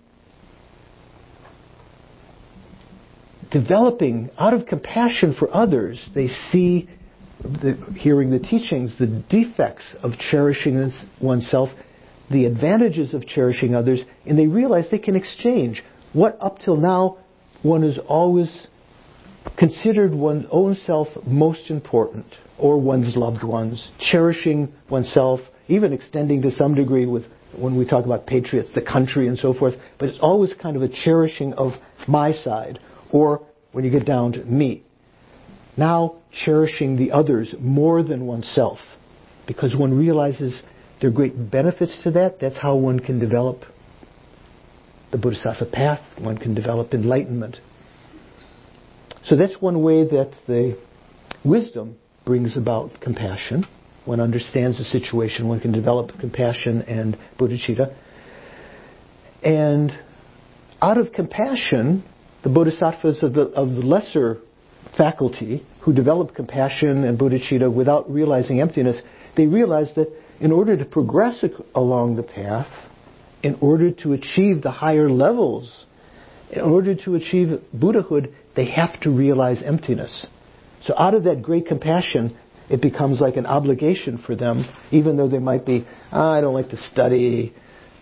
developing out of compassion for others, they see, hearing the teachings, the defects of cherishing oneself, the advantages of cherishing others, and they realize they can exchange what up till now one has always considered one's own self most important, or one's loved ones, cherishing oneself, even extending to some degree with, when we talk about patriots, the country and so forth, but it's always kind of a cherishing of my side, or when you get down to me. Now cherishing the others more than oneself, because one realizes there are great benefits to that. That's how one can develop the Bodhisattva path, one can develop enlightenment. So that's one way that the wisdom brings about compassion. One understands the situation, one can develop compassion and bodhicitta. And out of compassion, the bodhisattvas of the lesser faculty who develop compassion and bodhicitta without realizing emptiness, they realize that in order to progress along the path, in order to achieve the higher levels, in order to achieve Buddhahood, they have to realize emptiness. So out of that great compassion, it becomes like an obligation for them, even though they might be, I don't like to study,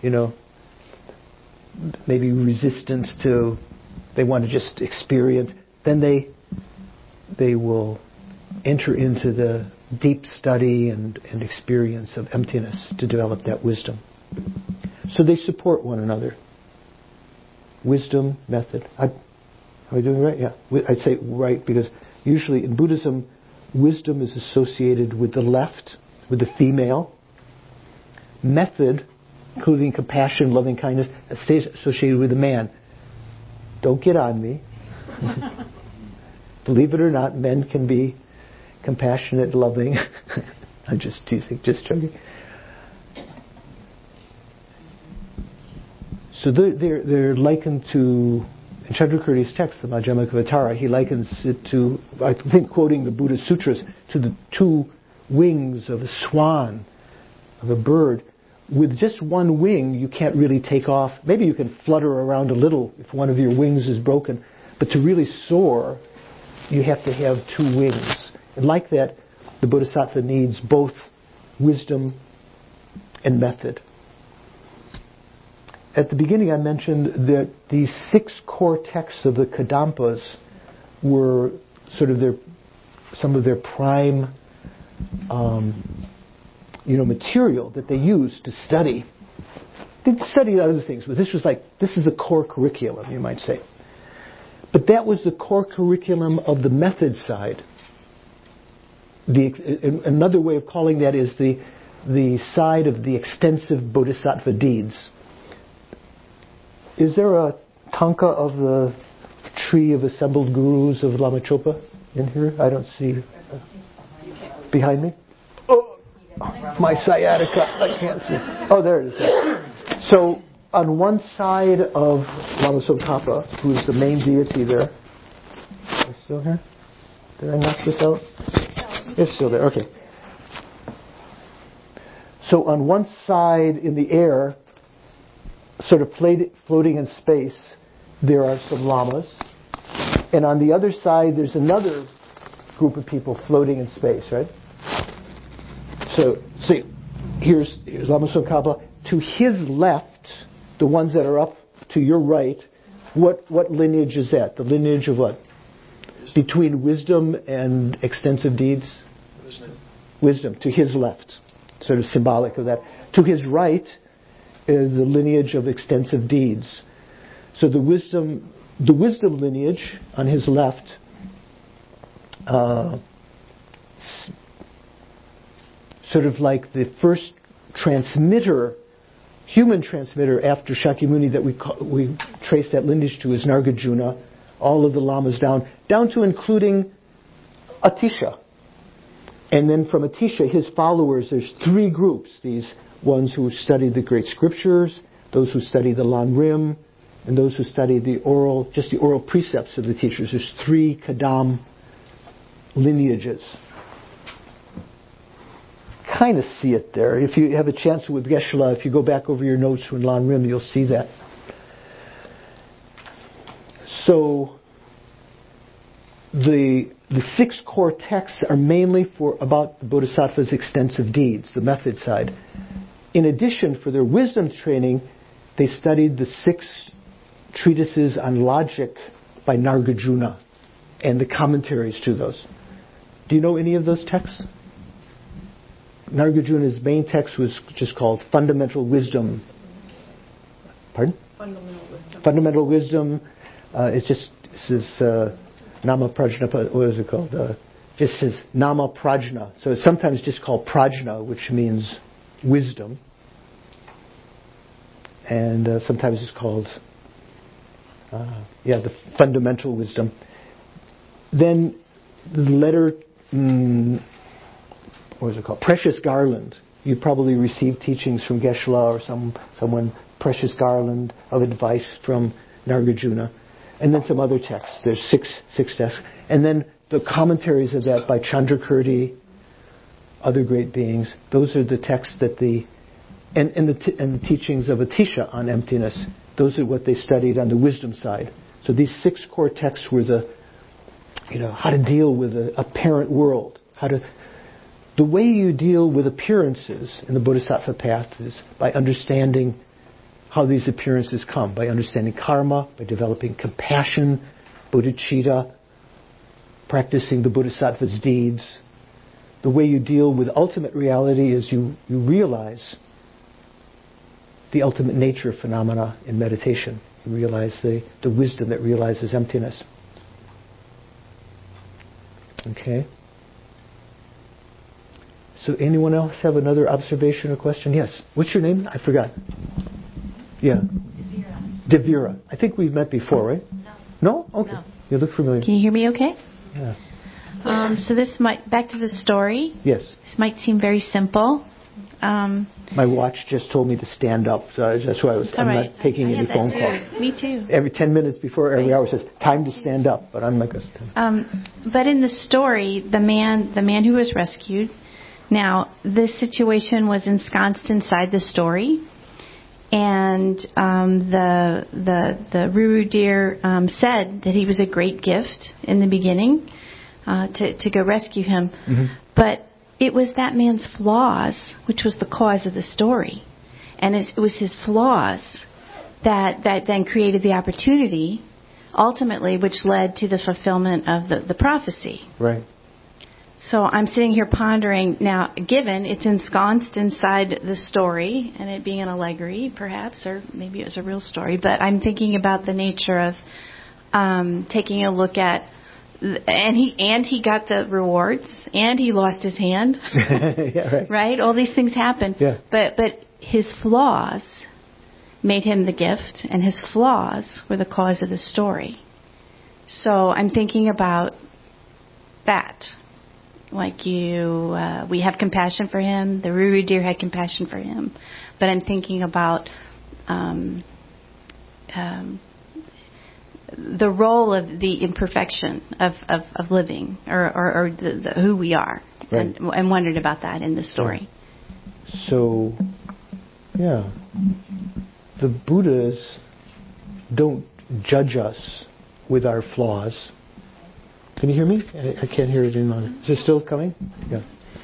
maybe resistant to, they want to just experience, then they will enter into the deep study and experience of emptiness to develop that wisdom. So they support one another. Wisdom, method. Am I doing right? Yeah. I'd say right because usually in Buddhism, wisdom is associated with the left, with the female. Method, including compassion, loving kindness, stays associated with the man. Don't get on me. Believe it or not, men can be compassionate, loving. I'm just teasing, just joking. So they're likened to, in Chandrakirti's text, the Majjhimakavatara, he likens it to, I think quoting the Buddha Sutras, to the 2 wings of a swan, of a bird. With just one wing, you can't really take off. Maybe you can flutter around a little if one of your wings is broken. But to really soar, you have to have 2 wings. And like that, the Bodhisattva needs both wisdom and method. At the beginning, I mentioned that the 6 core texts of the Kadampas were sort of some of their prime, material that they used to study. They studied other things, but this is the core curriculum, you might say. But that was the core curriculum of the method side. Another way of calling that is the side of the extensive bodhisattva deeds. Is there a tanka of the tree of assembled gurus of Lama Chopa in here? I don't see. Behind me? Oh, my sciatica. I can't see. Oh, there it is. So, on one side of Lama Tsongkhapa, who's the main deity there. Is it still here? Did I knock this out? It's still there. Okay. So, on one side in the air, sort of floating in space, there are some lamas. And on the other side, there's another group of people floating in space, right? So, see, here's Lama Tsongkhapa. To his left, the ones that are up to your right, what lineage is that? The lineage of what? Between wisdom and extensive deeds? Wisdom, to his left. Sort of symbolic of that. To his right is the lineage of extensive deeds. So the wisdom lineage on his left sort of like the first transmitter, human transmitter after Shakyamuni that we trace that lineage to is Nagarjuna, all of the lamas down to including Atisha. And then from Atisha, his followers, there's 3 groups. These ones who study the great scriptures, those who study the Lan Rim, and those who study the oral precepts of the teachers. There's 3 Kadam lineages. Kind of see it there. If you have a chance with Geshe-la, if you go back over your notes from Lan Rim, you'll see that. So the 6 core texts are mainly about the Bodhisattva's extensive deeds, the method side. In addition, for their wisdom training, they studied the 6 treatises on logic by Nagarjuna and the commentaries to those. Do you know any of those texts? Nagarjuna's main text was just called Fundamental Wisdom. Pardon? Fundamental Wisdom. Fundamental Wisdom. This is Nama Prajna. What is it called? Just says Nama Prajna. So it's sometimes just called Prajna, which means wisdom. And sometimes it's called, the Fundamental Wisdom. Then the letter, what is it called? Precious Garland. You probably received teachings from Geshe-la or someone, Precious Garland of advice from Nagarjuna. And then some other texts. There's six texts. And then the commentaries of that by Chandrakirti, other great beings. Those are the texts that the teachings of Atisha on emptiness. Those are what they studied on the wisdom side. So these 6 core texts were how to deal with the apparent world. The way you deal with appearances in the Bodhisattva path is by understanding how these appearances come, by understanding karma, by developing compassion, bodhicitta, practicing the Bodhisattva's deeds. The way you deal with ultimate reality is you realize the ultimate nature of phenomena in meditation. You realize the wisdom that realizes emptiness. Okay. So anyone else have another observation or question? Yes. What's your name? I forgot. Yeah. Devira. I think we've met before, right? No? Okay. No. You look familiar. Can you hear me okay? Yeah. So this might, back to the story. Yes. This might seem very simple. My watch just told me to stand up, so that's why I'm not taking any phone calls. Me too. Every 10 minutes before every hour says, time to stand up, but I'm not going to stand up. But in the story, the man who was rescued, now this situation was ensconced inside the story, and the Ruru deer said that he was a great gift in the beginning to go rescue him. Mm-hmm. But it was that man's flaws which was the cause of the story. And it was his flaws that then created the opportunity, ultimately, which led to the fulfillment of the prophecy. Right. So I'm sitting here pondering, now, given it's ensconced inside the story, and it being an allegory, perhaps, or maybe it was a real story, but I'm thinking about the nature of taking a look at, and he got the rewards, and he lost his hand. Yeah, right. Right? All these things happen. Yeah. But his flaws made him the gift, and his flaws were the cause of the story. So I'm thinking about that. Like we have compassion for him. The Ruru deer had compassion for him. But I'm thinking about the role of the imperfection of living, or the who we are, right. and wondered about that in the story. So, yeah, the Buddhas don't judge us with our flaws. Can you hear me? I can't hear it in my... Is it still coming? Yeah.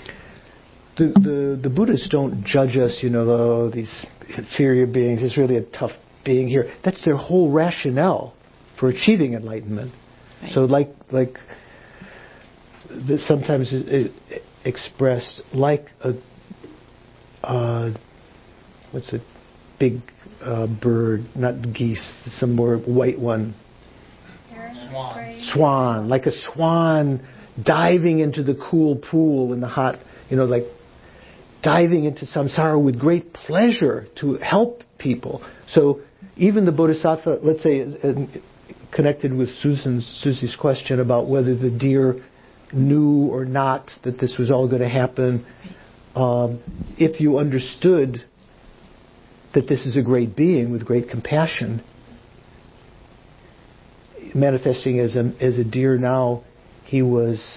The Buddhists don't judge us, these inferior beings. It's really a tough being here. That's their whole rationale for achieving enlightenment. Right. So like this sometimes is expressed like what's a big bird, not geese, some more white one. Swan, like a swan diving into the cool pool in the hot, diving into samsara with great pleasure to help people. So even the bodhisattva, let's say, connected with Susie's question about whether the deer knew or not that this was all going to happen, if you understood that this is a great being with great compassion, manifesting as a deer now, he was,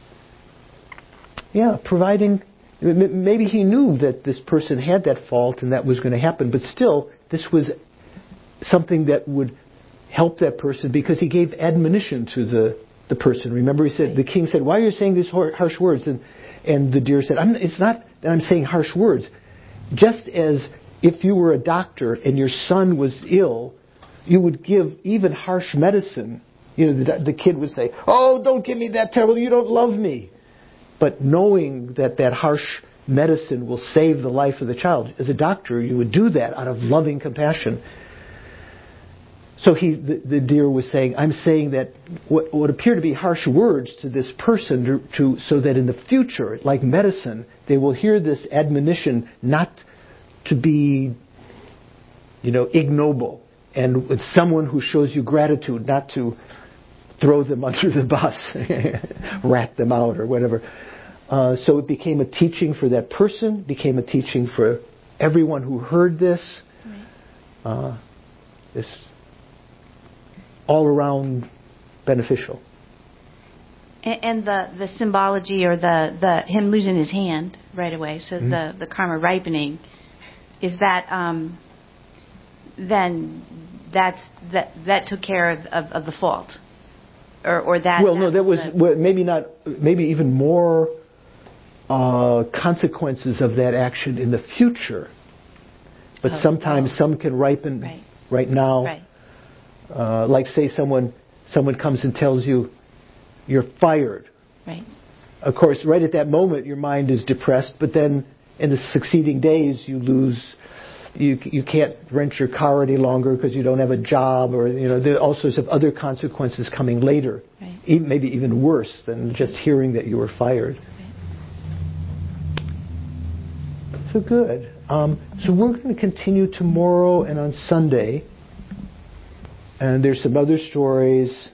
providing. Maybe he knew that this person had that fault and that was going to happen, but still, this was something that would help that person because he gave admonition to the person. Remember, he said, the king said, "Why are you saying these harsh words?" And the deer said, "It's not that I'm saying harsh words. Just as if you were a doctor and your son was ill, you would give even harsh medicine." The kid would say, "Oh, don't give me that terrible, you don't love me." But knowing that harsh medicine will save the life of the child, as a doctor, you would do that out of loving compassion. So the deer was saying, I'm saying that what would appear to be harsh words to this person, so that in the future, like medicine, they will hear this admonition not to be, ignoble, and with someone who shows you gratitude, not to throw them under the bus, rat them out or whatever. So it became a teaching for that person, became a teaching for everyone who heard this. This all around beneficial. And the symbology, or the him losing his hand right away, so the karma ripening, is that then that took care of the fault, or that. Well, no, that was maybe not, maybe even more consequences of that action in the future. But sometimes some can ripen right now. Right. Like say someone comes and tells you you're fired. Right. Of course, right at that moment your mind is depressed, but then in the succeeding days you lose. You can't rent your car any longer because you don't have a job, or there are all sorts of other consequences coming later. Right. Maybe even worse than just hearing that you were fired. Right. So good. So we're going to continue tomorrow and on Sunday. And there's some other stories.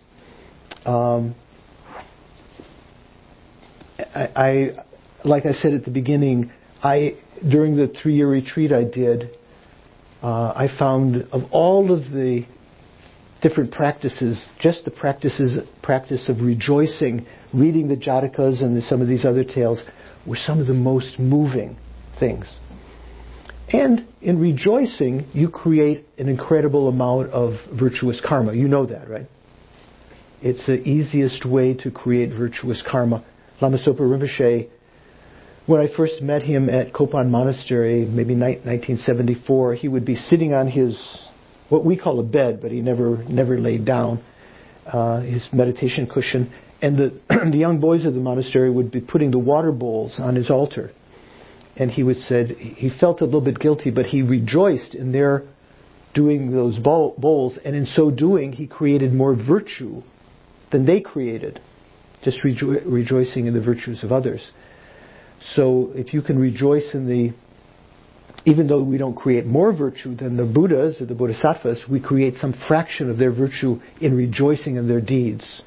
I like I said at the beginning, during the 3-year retreat I did, I found of all of the different practices, just the practice of rejoicing, reading the Jatakas and some of these other tales, were some of the most moving things. And in rejoicing, you create an incredible amount of virtuous karma. You know that, right? It's the easiest way to create virtuous karma. Lama Zopa Rinpoche, when I first met him at Kopan Monastery, maybe 1974, he would be sitting on his, what we call a bed, but he never laid down, his meditation cushion. And the young boys of the monastery would be putting the water bowls on his altar. And he said he felt a little bit guilty, but he rejoiced in their doing those bowls, and in so doing, he created more virtue than they created, just rejoicing in the virtues of others. So if you can rejoice even though we don't create more virtue than the Buddhas or the Bodhisattvas, we create some fraction of their virtue in rejoicing in their deeds.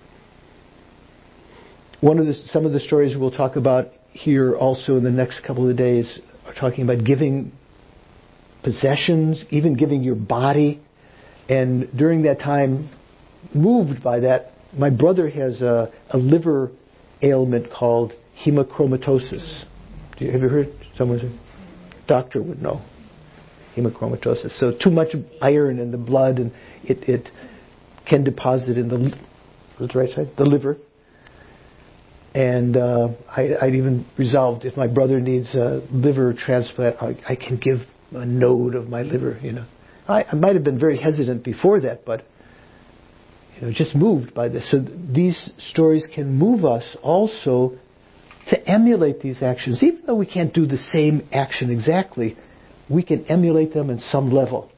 Some of the stories we'll talk about here also in the next couple of days are talking about giving possessions, even giving your body. And during that time, moved by that, my brother has a liver ailment called hemochromatosis. Have you heard? Someone, doctor would know. Hemochromatosis. So too much iron in the blood, and it can deposit in the liver. And I'd even resolved, if my brother needs a liver transplant, I can give a node of my liver. I might have been very hesitant before that, but just moved by this. So these stories can move us also to emulate these actions, even though we can't do the same action exactly. We can emulate them in some level.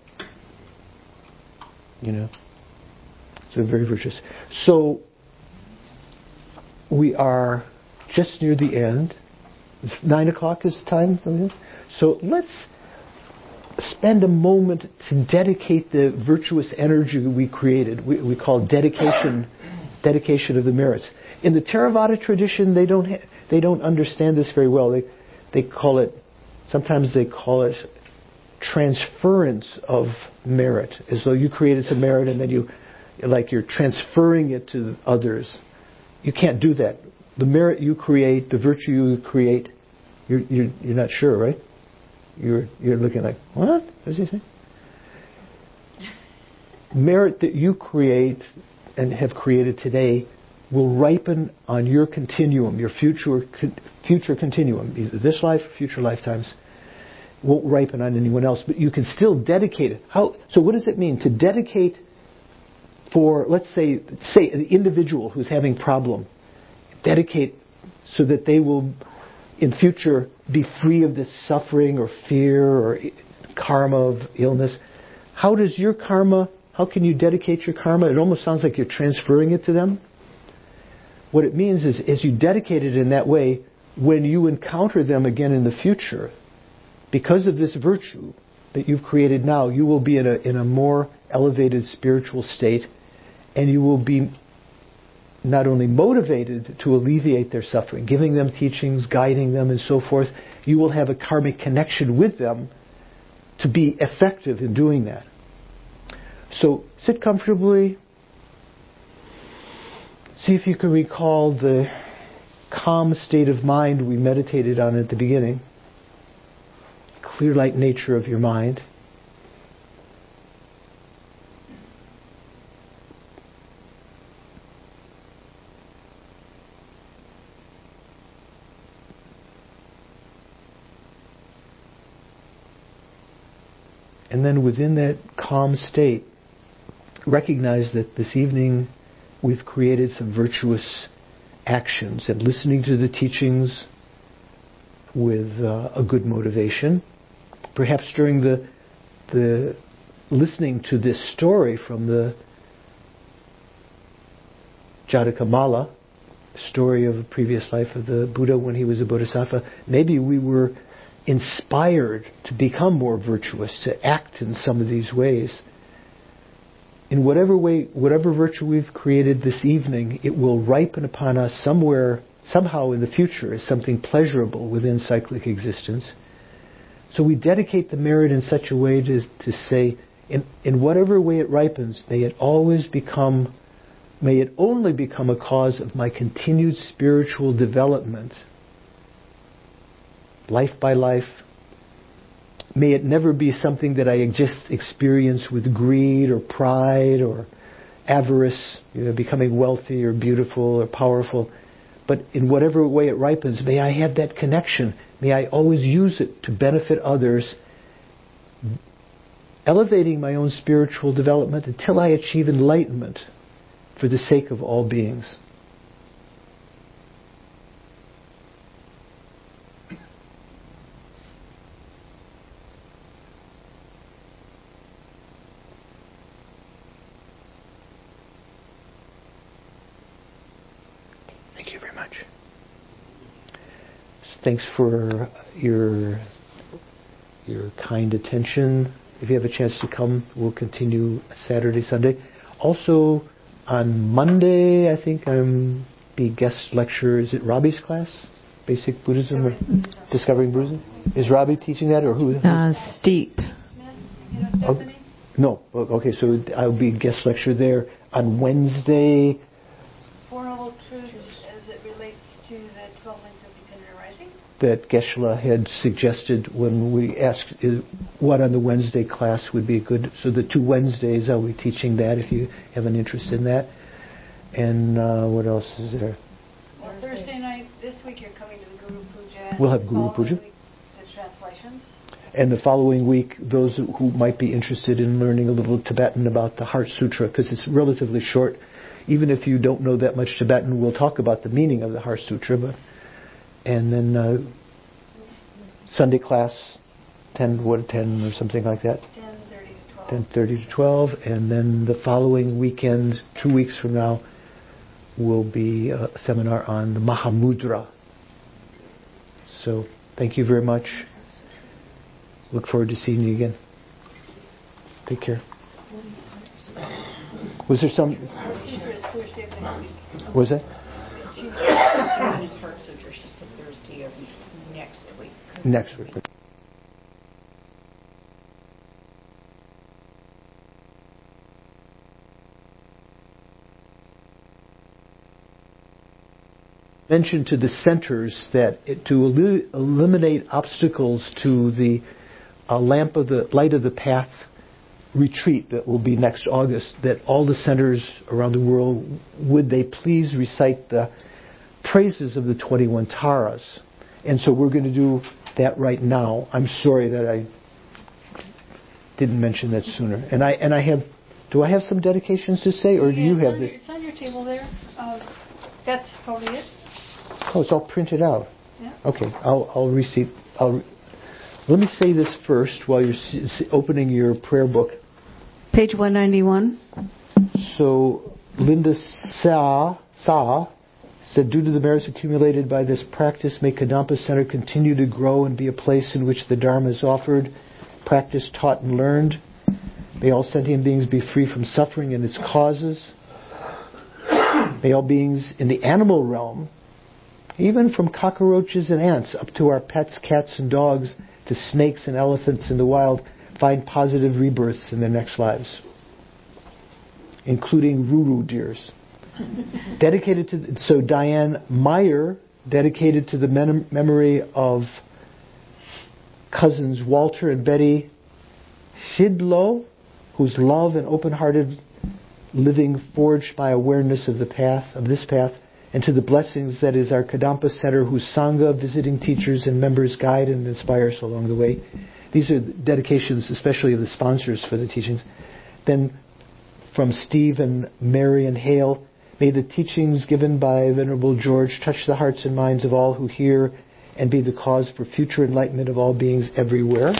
So very virtuous. So we are just near the end. It's 9 o'clock is the time. So let's spend a moment to dedicate the virtuous energy we created. We call dedication of the merits. In the Theravada tradition, they don't understand this very well. They call it, sometimes they call it transference of merit, as though you created some merit and then you're transferring it to others. You can't do that. The merit you create, the virtue you create, you're not sure, right? You're looking like, what? What does he say? Merit that you create and have created today will ripen on your continuum, your future continuum, either this life or future lifetimes. Won't ripen on anyone else, but you can still dedicate it. So what does it mean to dedicate for, let's say an individual who's having problem, dedicate so that they will in future be free of this suffering or fear or karma of illness? How can you dedicate your karma? It almost sounds like you're transferring it to them. What it means is, as you dedicate it in that way, when you encounter them again in the future, because of this virtue that you've created now, you will be in a more elevated spiritual state, and you will be not only motivated to alleviate their suffering, giving them teachings, guiding them, and so forth. You will have a karmic connection with them to be effective in doing that. So sit comfortably. See if you can recall the calm state of mind we meditated on at the beginning. Clear light nature of your mind. And then within that calm state, recognize that this evening we've created some virtuous actions and listening to the teachings with a good motivation. Perhaps during the listening to this story from the Jatakamala, story of a previous life of the Buddha when he was a bodhisattva, maybe we were inspired to become more virtuous, to act in some of these ways. In whatever way, whatever virtue we've created this evening, it will ripen upon us somehow in the future as something pleasurable within cyclic existence. So we dedicate the merit in such a way to say, in whatever way it ripens, may it only become a cause of my continued spiritual development, life by life. May it never be something that I just experience with greed or pride or avarice, becoming wealthy or beautiful or powerful. But in whatever way it ripens, may I have that connection. May I always use it to benefit others, elevating my own spiritual development until I achieve enlightenment for the sake of all beings. Thank you very much. Thanks for your kind attention. If you have a chance to come, we'll continue Saturday, Sunday. Also, on Monday, I think I'm be guest lecturer. Is it Robbie's class? Basic Buddhism or Discovering Buddhism? Is Robbie teaching that or who? Steep. Stephanie? No. Okay, so I'll be guest lecturer there on Wednesday. Four Noble Truths as it relates to the 12 links of continuing arising? That Geshe-la had suggested when we asked what on the Wednesday class would be good. So the 2 Wednesdays I'll be teaching that if you have an interest in that. And what else is there? Well, Thursday night, this week you're coming to the Guru Puja. We'll have Guru Puja. The translations. And the following week, those who might be interested in learning a little Tibetan about the Heart Sutra, because it's relatively short. Even if you don't know that much Tibetan, we'll talk about the meaning of the Heart Sutra. And then Sunday class, 10 or something like that. 10:30 to 12. And then the following weekend, 2 weeks from now, will be a seminar on the Mahamudra. So thank you very much. Look forward to seeing you again. Take care. Was there some... Was that? She said Thursday of next week. Next week. Mentioned to the centers that to eliminate obstacles to the light of the path retreat that will be next August, that all the centers around the world, would they please recite the praises of the 21 Taras. And so we're going to do that right now. I'm sorry that I didn't mention that sooner. And I have, do I have some dedications to say, or do you have It's on your table there. That's probably it. Oh, it's all printed out. Yeah. Okay, I'll receipt. Let me say this first while you're opening your prayer book. Page 191. So Linda Sa said, due to the merits accumulated by this practice, may Kadampa Center continue to grow and be a place in which the Dharma is offered, practiced, taught, and learned. May all sentient beings be free from suffering and its causes. May all beings in the animal realm, even from cockroaches and ants up to our pets, cats and dogs, to snakes and elephants in the wild, find positive rebirths in their next lives, including Ruru deers. Dedicated to, so Diane Meyer, dedicated to the memory of cousins Walter and Betty Shidlow, whose love and open-hearted living forged by awareness of the path, of this path, and to the blessings that is our Kadampa Center, whose Sangha, visiting teachers and members guide and inspire us along the way. These are dedications especially of the sponsors for the teachings. Then from Steve and Mary and Hale, may the teachings given by Venerable George touch the hearts and minds of all who hear and be the cause for future enlightenment of all beings everywhere.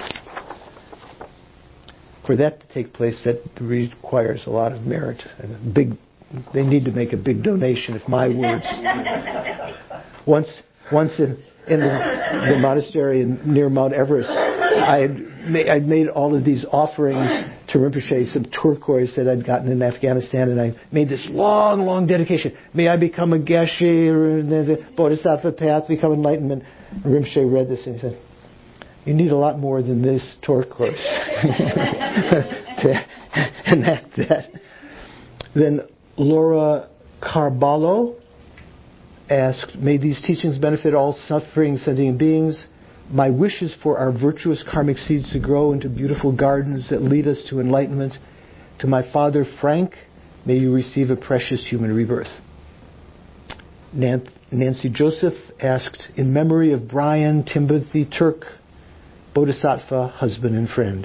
For that to take place, that requires a lot of merit and they need to make a big donation, if my words. Once in the monastery near Mount Everest, I'd made all of these offerings to Rinpoche, some turquoise that I'd gotten in Afghanistan, and I made this long dedication. May I become a geshe, or the Bodhisattva path, become enlightenment. And Rinpoche read this and he said, you need a lot more than this turquoise to enact that. Then Laura Carballo asked, may these teachings benefit all suffering sentient beings. My wish is for our virtuous karmic seeds to grow into beautiful gardens that lead us to enlightenment. To my father Frank, may you receive a precious human rebirth. Nancy Joseph asked, in memory of Brian Timothy Turk, Bodhisattva, husband and friend.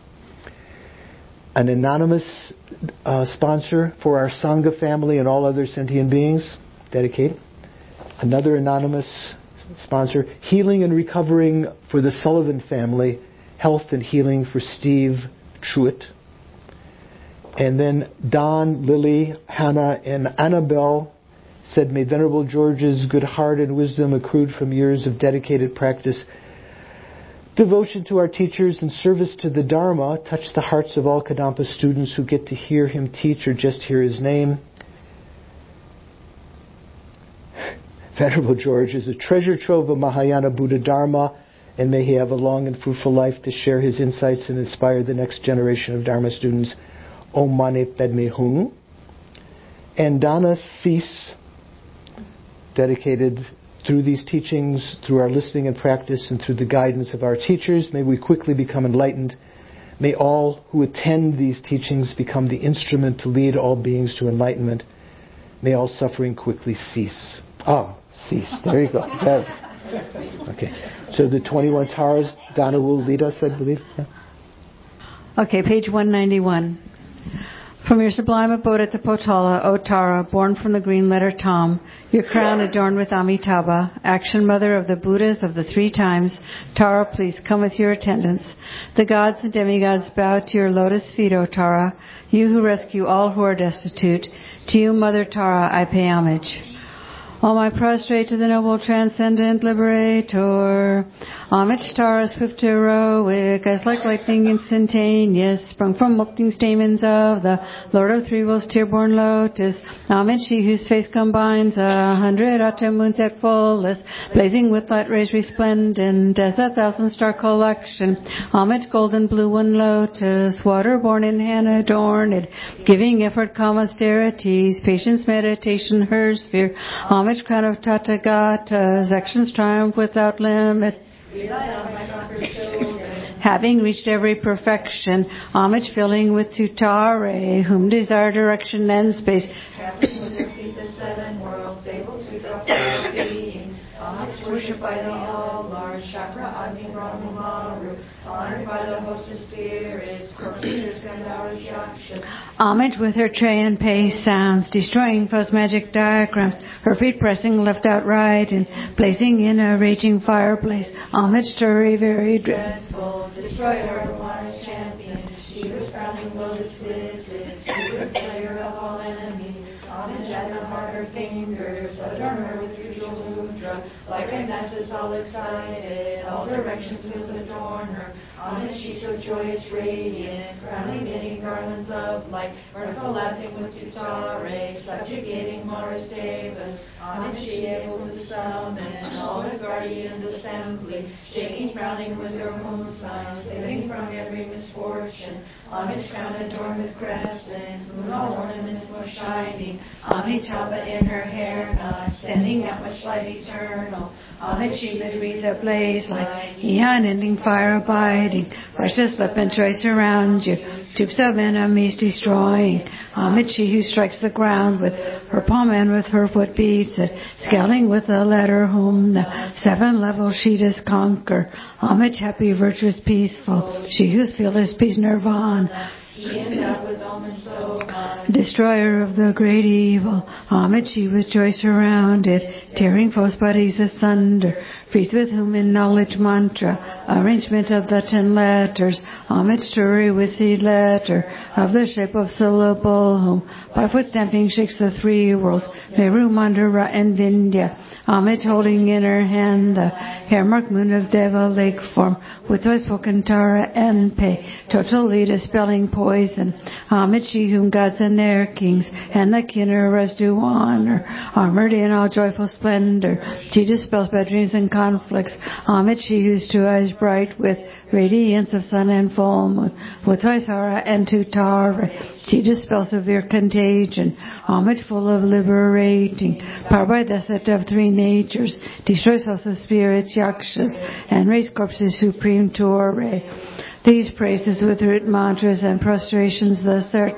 An anonymous sponsor for our Sangha family and all other sentient beings, dedicate. Another anonymous sponsor, healing and recovering for the Sullivan family, health and healing for Steve Truitt. And then Don, Lily, Hannah, and Annabelle said, may Venerable George's good heart and wisdom accrued from years of dedicated practice, devotion to our teachers and service to the Dharma touch the hearts of all Kadampa students who get to hear him teach or just hear his name. Venerable George is a treasure trove of Mahayana Buddha Dharma, and may he have a long and fruitful life to share his insights and inspire the next generation of Dharma students. Om Mani Padme Hum. And Donna Cease, dedicated through these teachings, through our listening and practice, and through the guidance of our teachers, may we quickly become enlightened. May all who attend these teachings become the instrument to lead all beings to enlightenment. May all suffering quickly cease. Cease. There you go. Okay. So the 21 Taras, Donna will lead us, I believe. Yeah. Okay, page 191. From your sublime abode at the Potala, O Tara, born from the green letter Tom, your crown adorned with Amitabha, action mother of the Buddhas of the 3 times, Tara, please come with your attendants. The gods and demigods bow to your lotus feet, O Tara, you who rescue all who are destitute. To you, Mother Tara, I pay homage. All my prostrate to the noble transcendent liberator. Homage Tara, swift heroic, as like lightning instantaneous, sprung from opening stamens of the Lord of Three Worlds, tear-born lotus. Homage she whose face combines 100 autumn moons at fullest, blazing with light rays resplendent as 1,000-star collection. Homage golden blue one lotus, water-born in hand adorned, giving effort calm austerities, patience meditation her sphere. Homage crown of Tathagatas, actions triumph without limit. Having reached every perfection, homage filling with Tutare, whom desire direction and space. Traveling with their feet the seven worlds, able to drop their being. Homage worshipped by the all-large, Chakra Agni Brahma Maru, honored by the host of spirits, corpses and our yakshas. Homage with her tray and pace sounds, destroying foes' magic diagrams, her feet pressing left out right and blazing in a raging fireplace. Homage to her very dreadful, destroyer of Mars champion. She was crowning lotus lizard, she was slayer of all enemies. Homage at the heart her fingers, adorn her with usual mudra, like a masses all excited, all directions wheels adorn her. Homage she so joyous, radiant, crowning knitting garlands of light, mirthful laughing with Tutare, subjugating Mars Devas. Homage she able to summon all the guardians assembly, shaking, crowning with her moon signs, saving from every misfortune. Homage crown adorned with crescents, moon all ornaments more shining. Amitabha in her hair knot, sending out much light eternal. Homage she mid-wreath ablaze like eon ending fire abiding. Precious lip and choice around you, tubes of enemies destroying. Homage she who strikes the ground with her palm and with her foot beats it, scaling with the letter whom the 7 levels she does conquer. Homage happy, virtuous, peaceful, she whose field is peace nirvana. She endowed with omens so high, destroyer of the great evil. Homage she with joy surrounded, tearing foes' bodies asunder. Priest with whom in knowledge mantra, arrangement of the 10 letters. Homage to her with the letter of the shape of syllable, whom by foot stamping shakes the 3 worlds, Meru, Mandara, and Vindhya. Homage holding in her hand the hair-marked moon of Deva lake form, with voice spoken Tara and Pe, totally dispelling poison. Homage she whom gods and their kings and the kinnaras do honor, armored in all joyful splendor. She dispels bad dreams and conflicts. Homage she whose 2 eyes bright with radiance of sun and full moon, with Vaisara and Tutara. She dispels severe contagion. Homage full of liberating, powered by the set of 3 natures, destroys also spirits, yakshas, and raise corpses supreme to array. These praises with root mantras and prostrations, thus are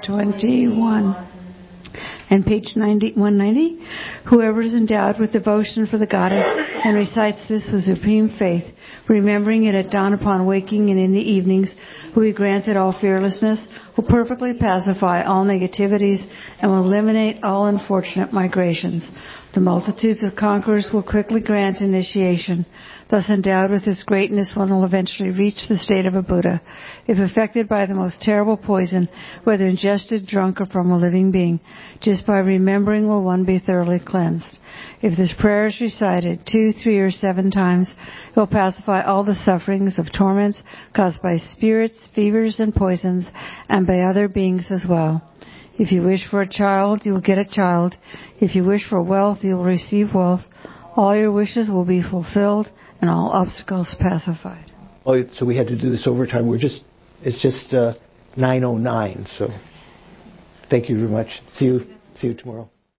21. And page 190, whoever is endowed with devotion for the goddess and recites this with supreme faith, remembering it at dawn upon waking and in the evenings, will be granted all fearlessness, will perfectly pacify all negativities, and will eliminate all unfortunate migrations. The multitudes of conquerors will quickly grant initiation. Thus endowed with this greatness, one will eventually reach the state of a Buddha. If affected by the most terrible poison, whether ingested, drunk, or from a living being, just by remembering will one be thoroughly cleansed. If this prayer is recited 2, 3, or 7 times, it will pacify all the sufferings of torments caused by spirits, fevers, and poisons, and by other beings as well. If you wish for a child, you will get a child. If you wish for wealth, you will receive wealth. All your wishes will be fulfilled and all obstacles pacified. Oh, so we had to do this overtime. It's just 9:09. So thank you very much. See you tomorrow.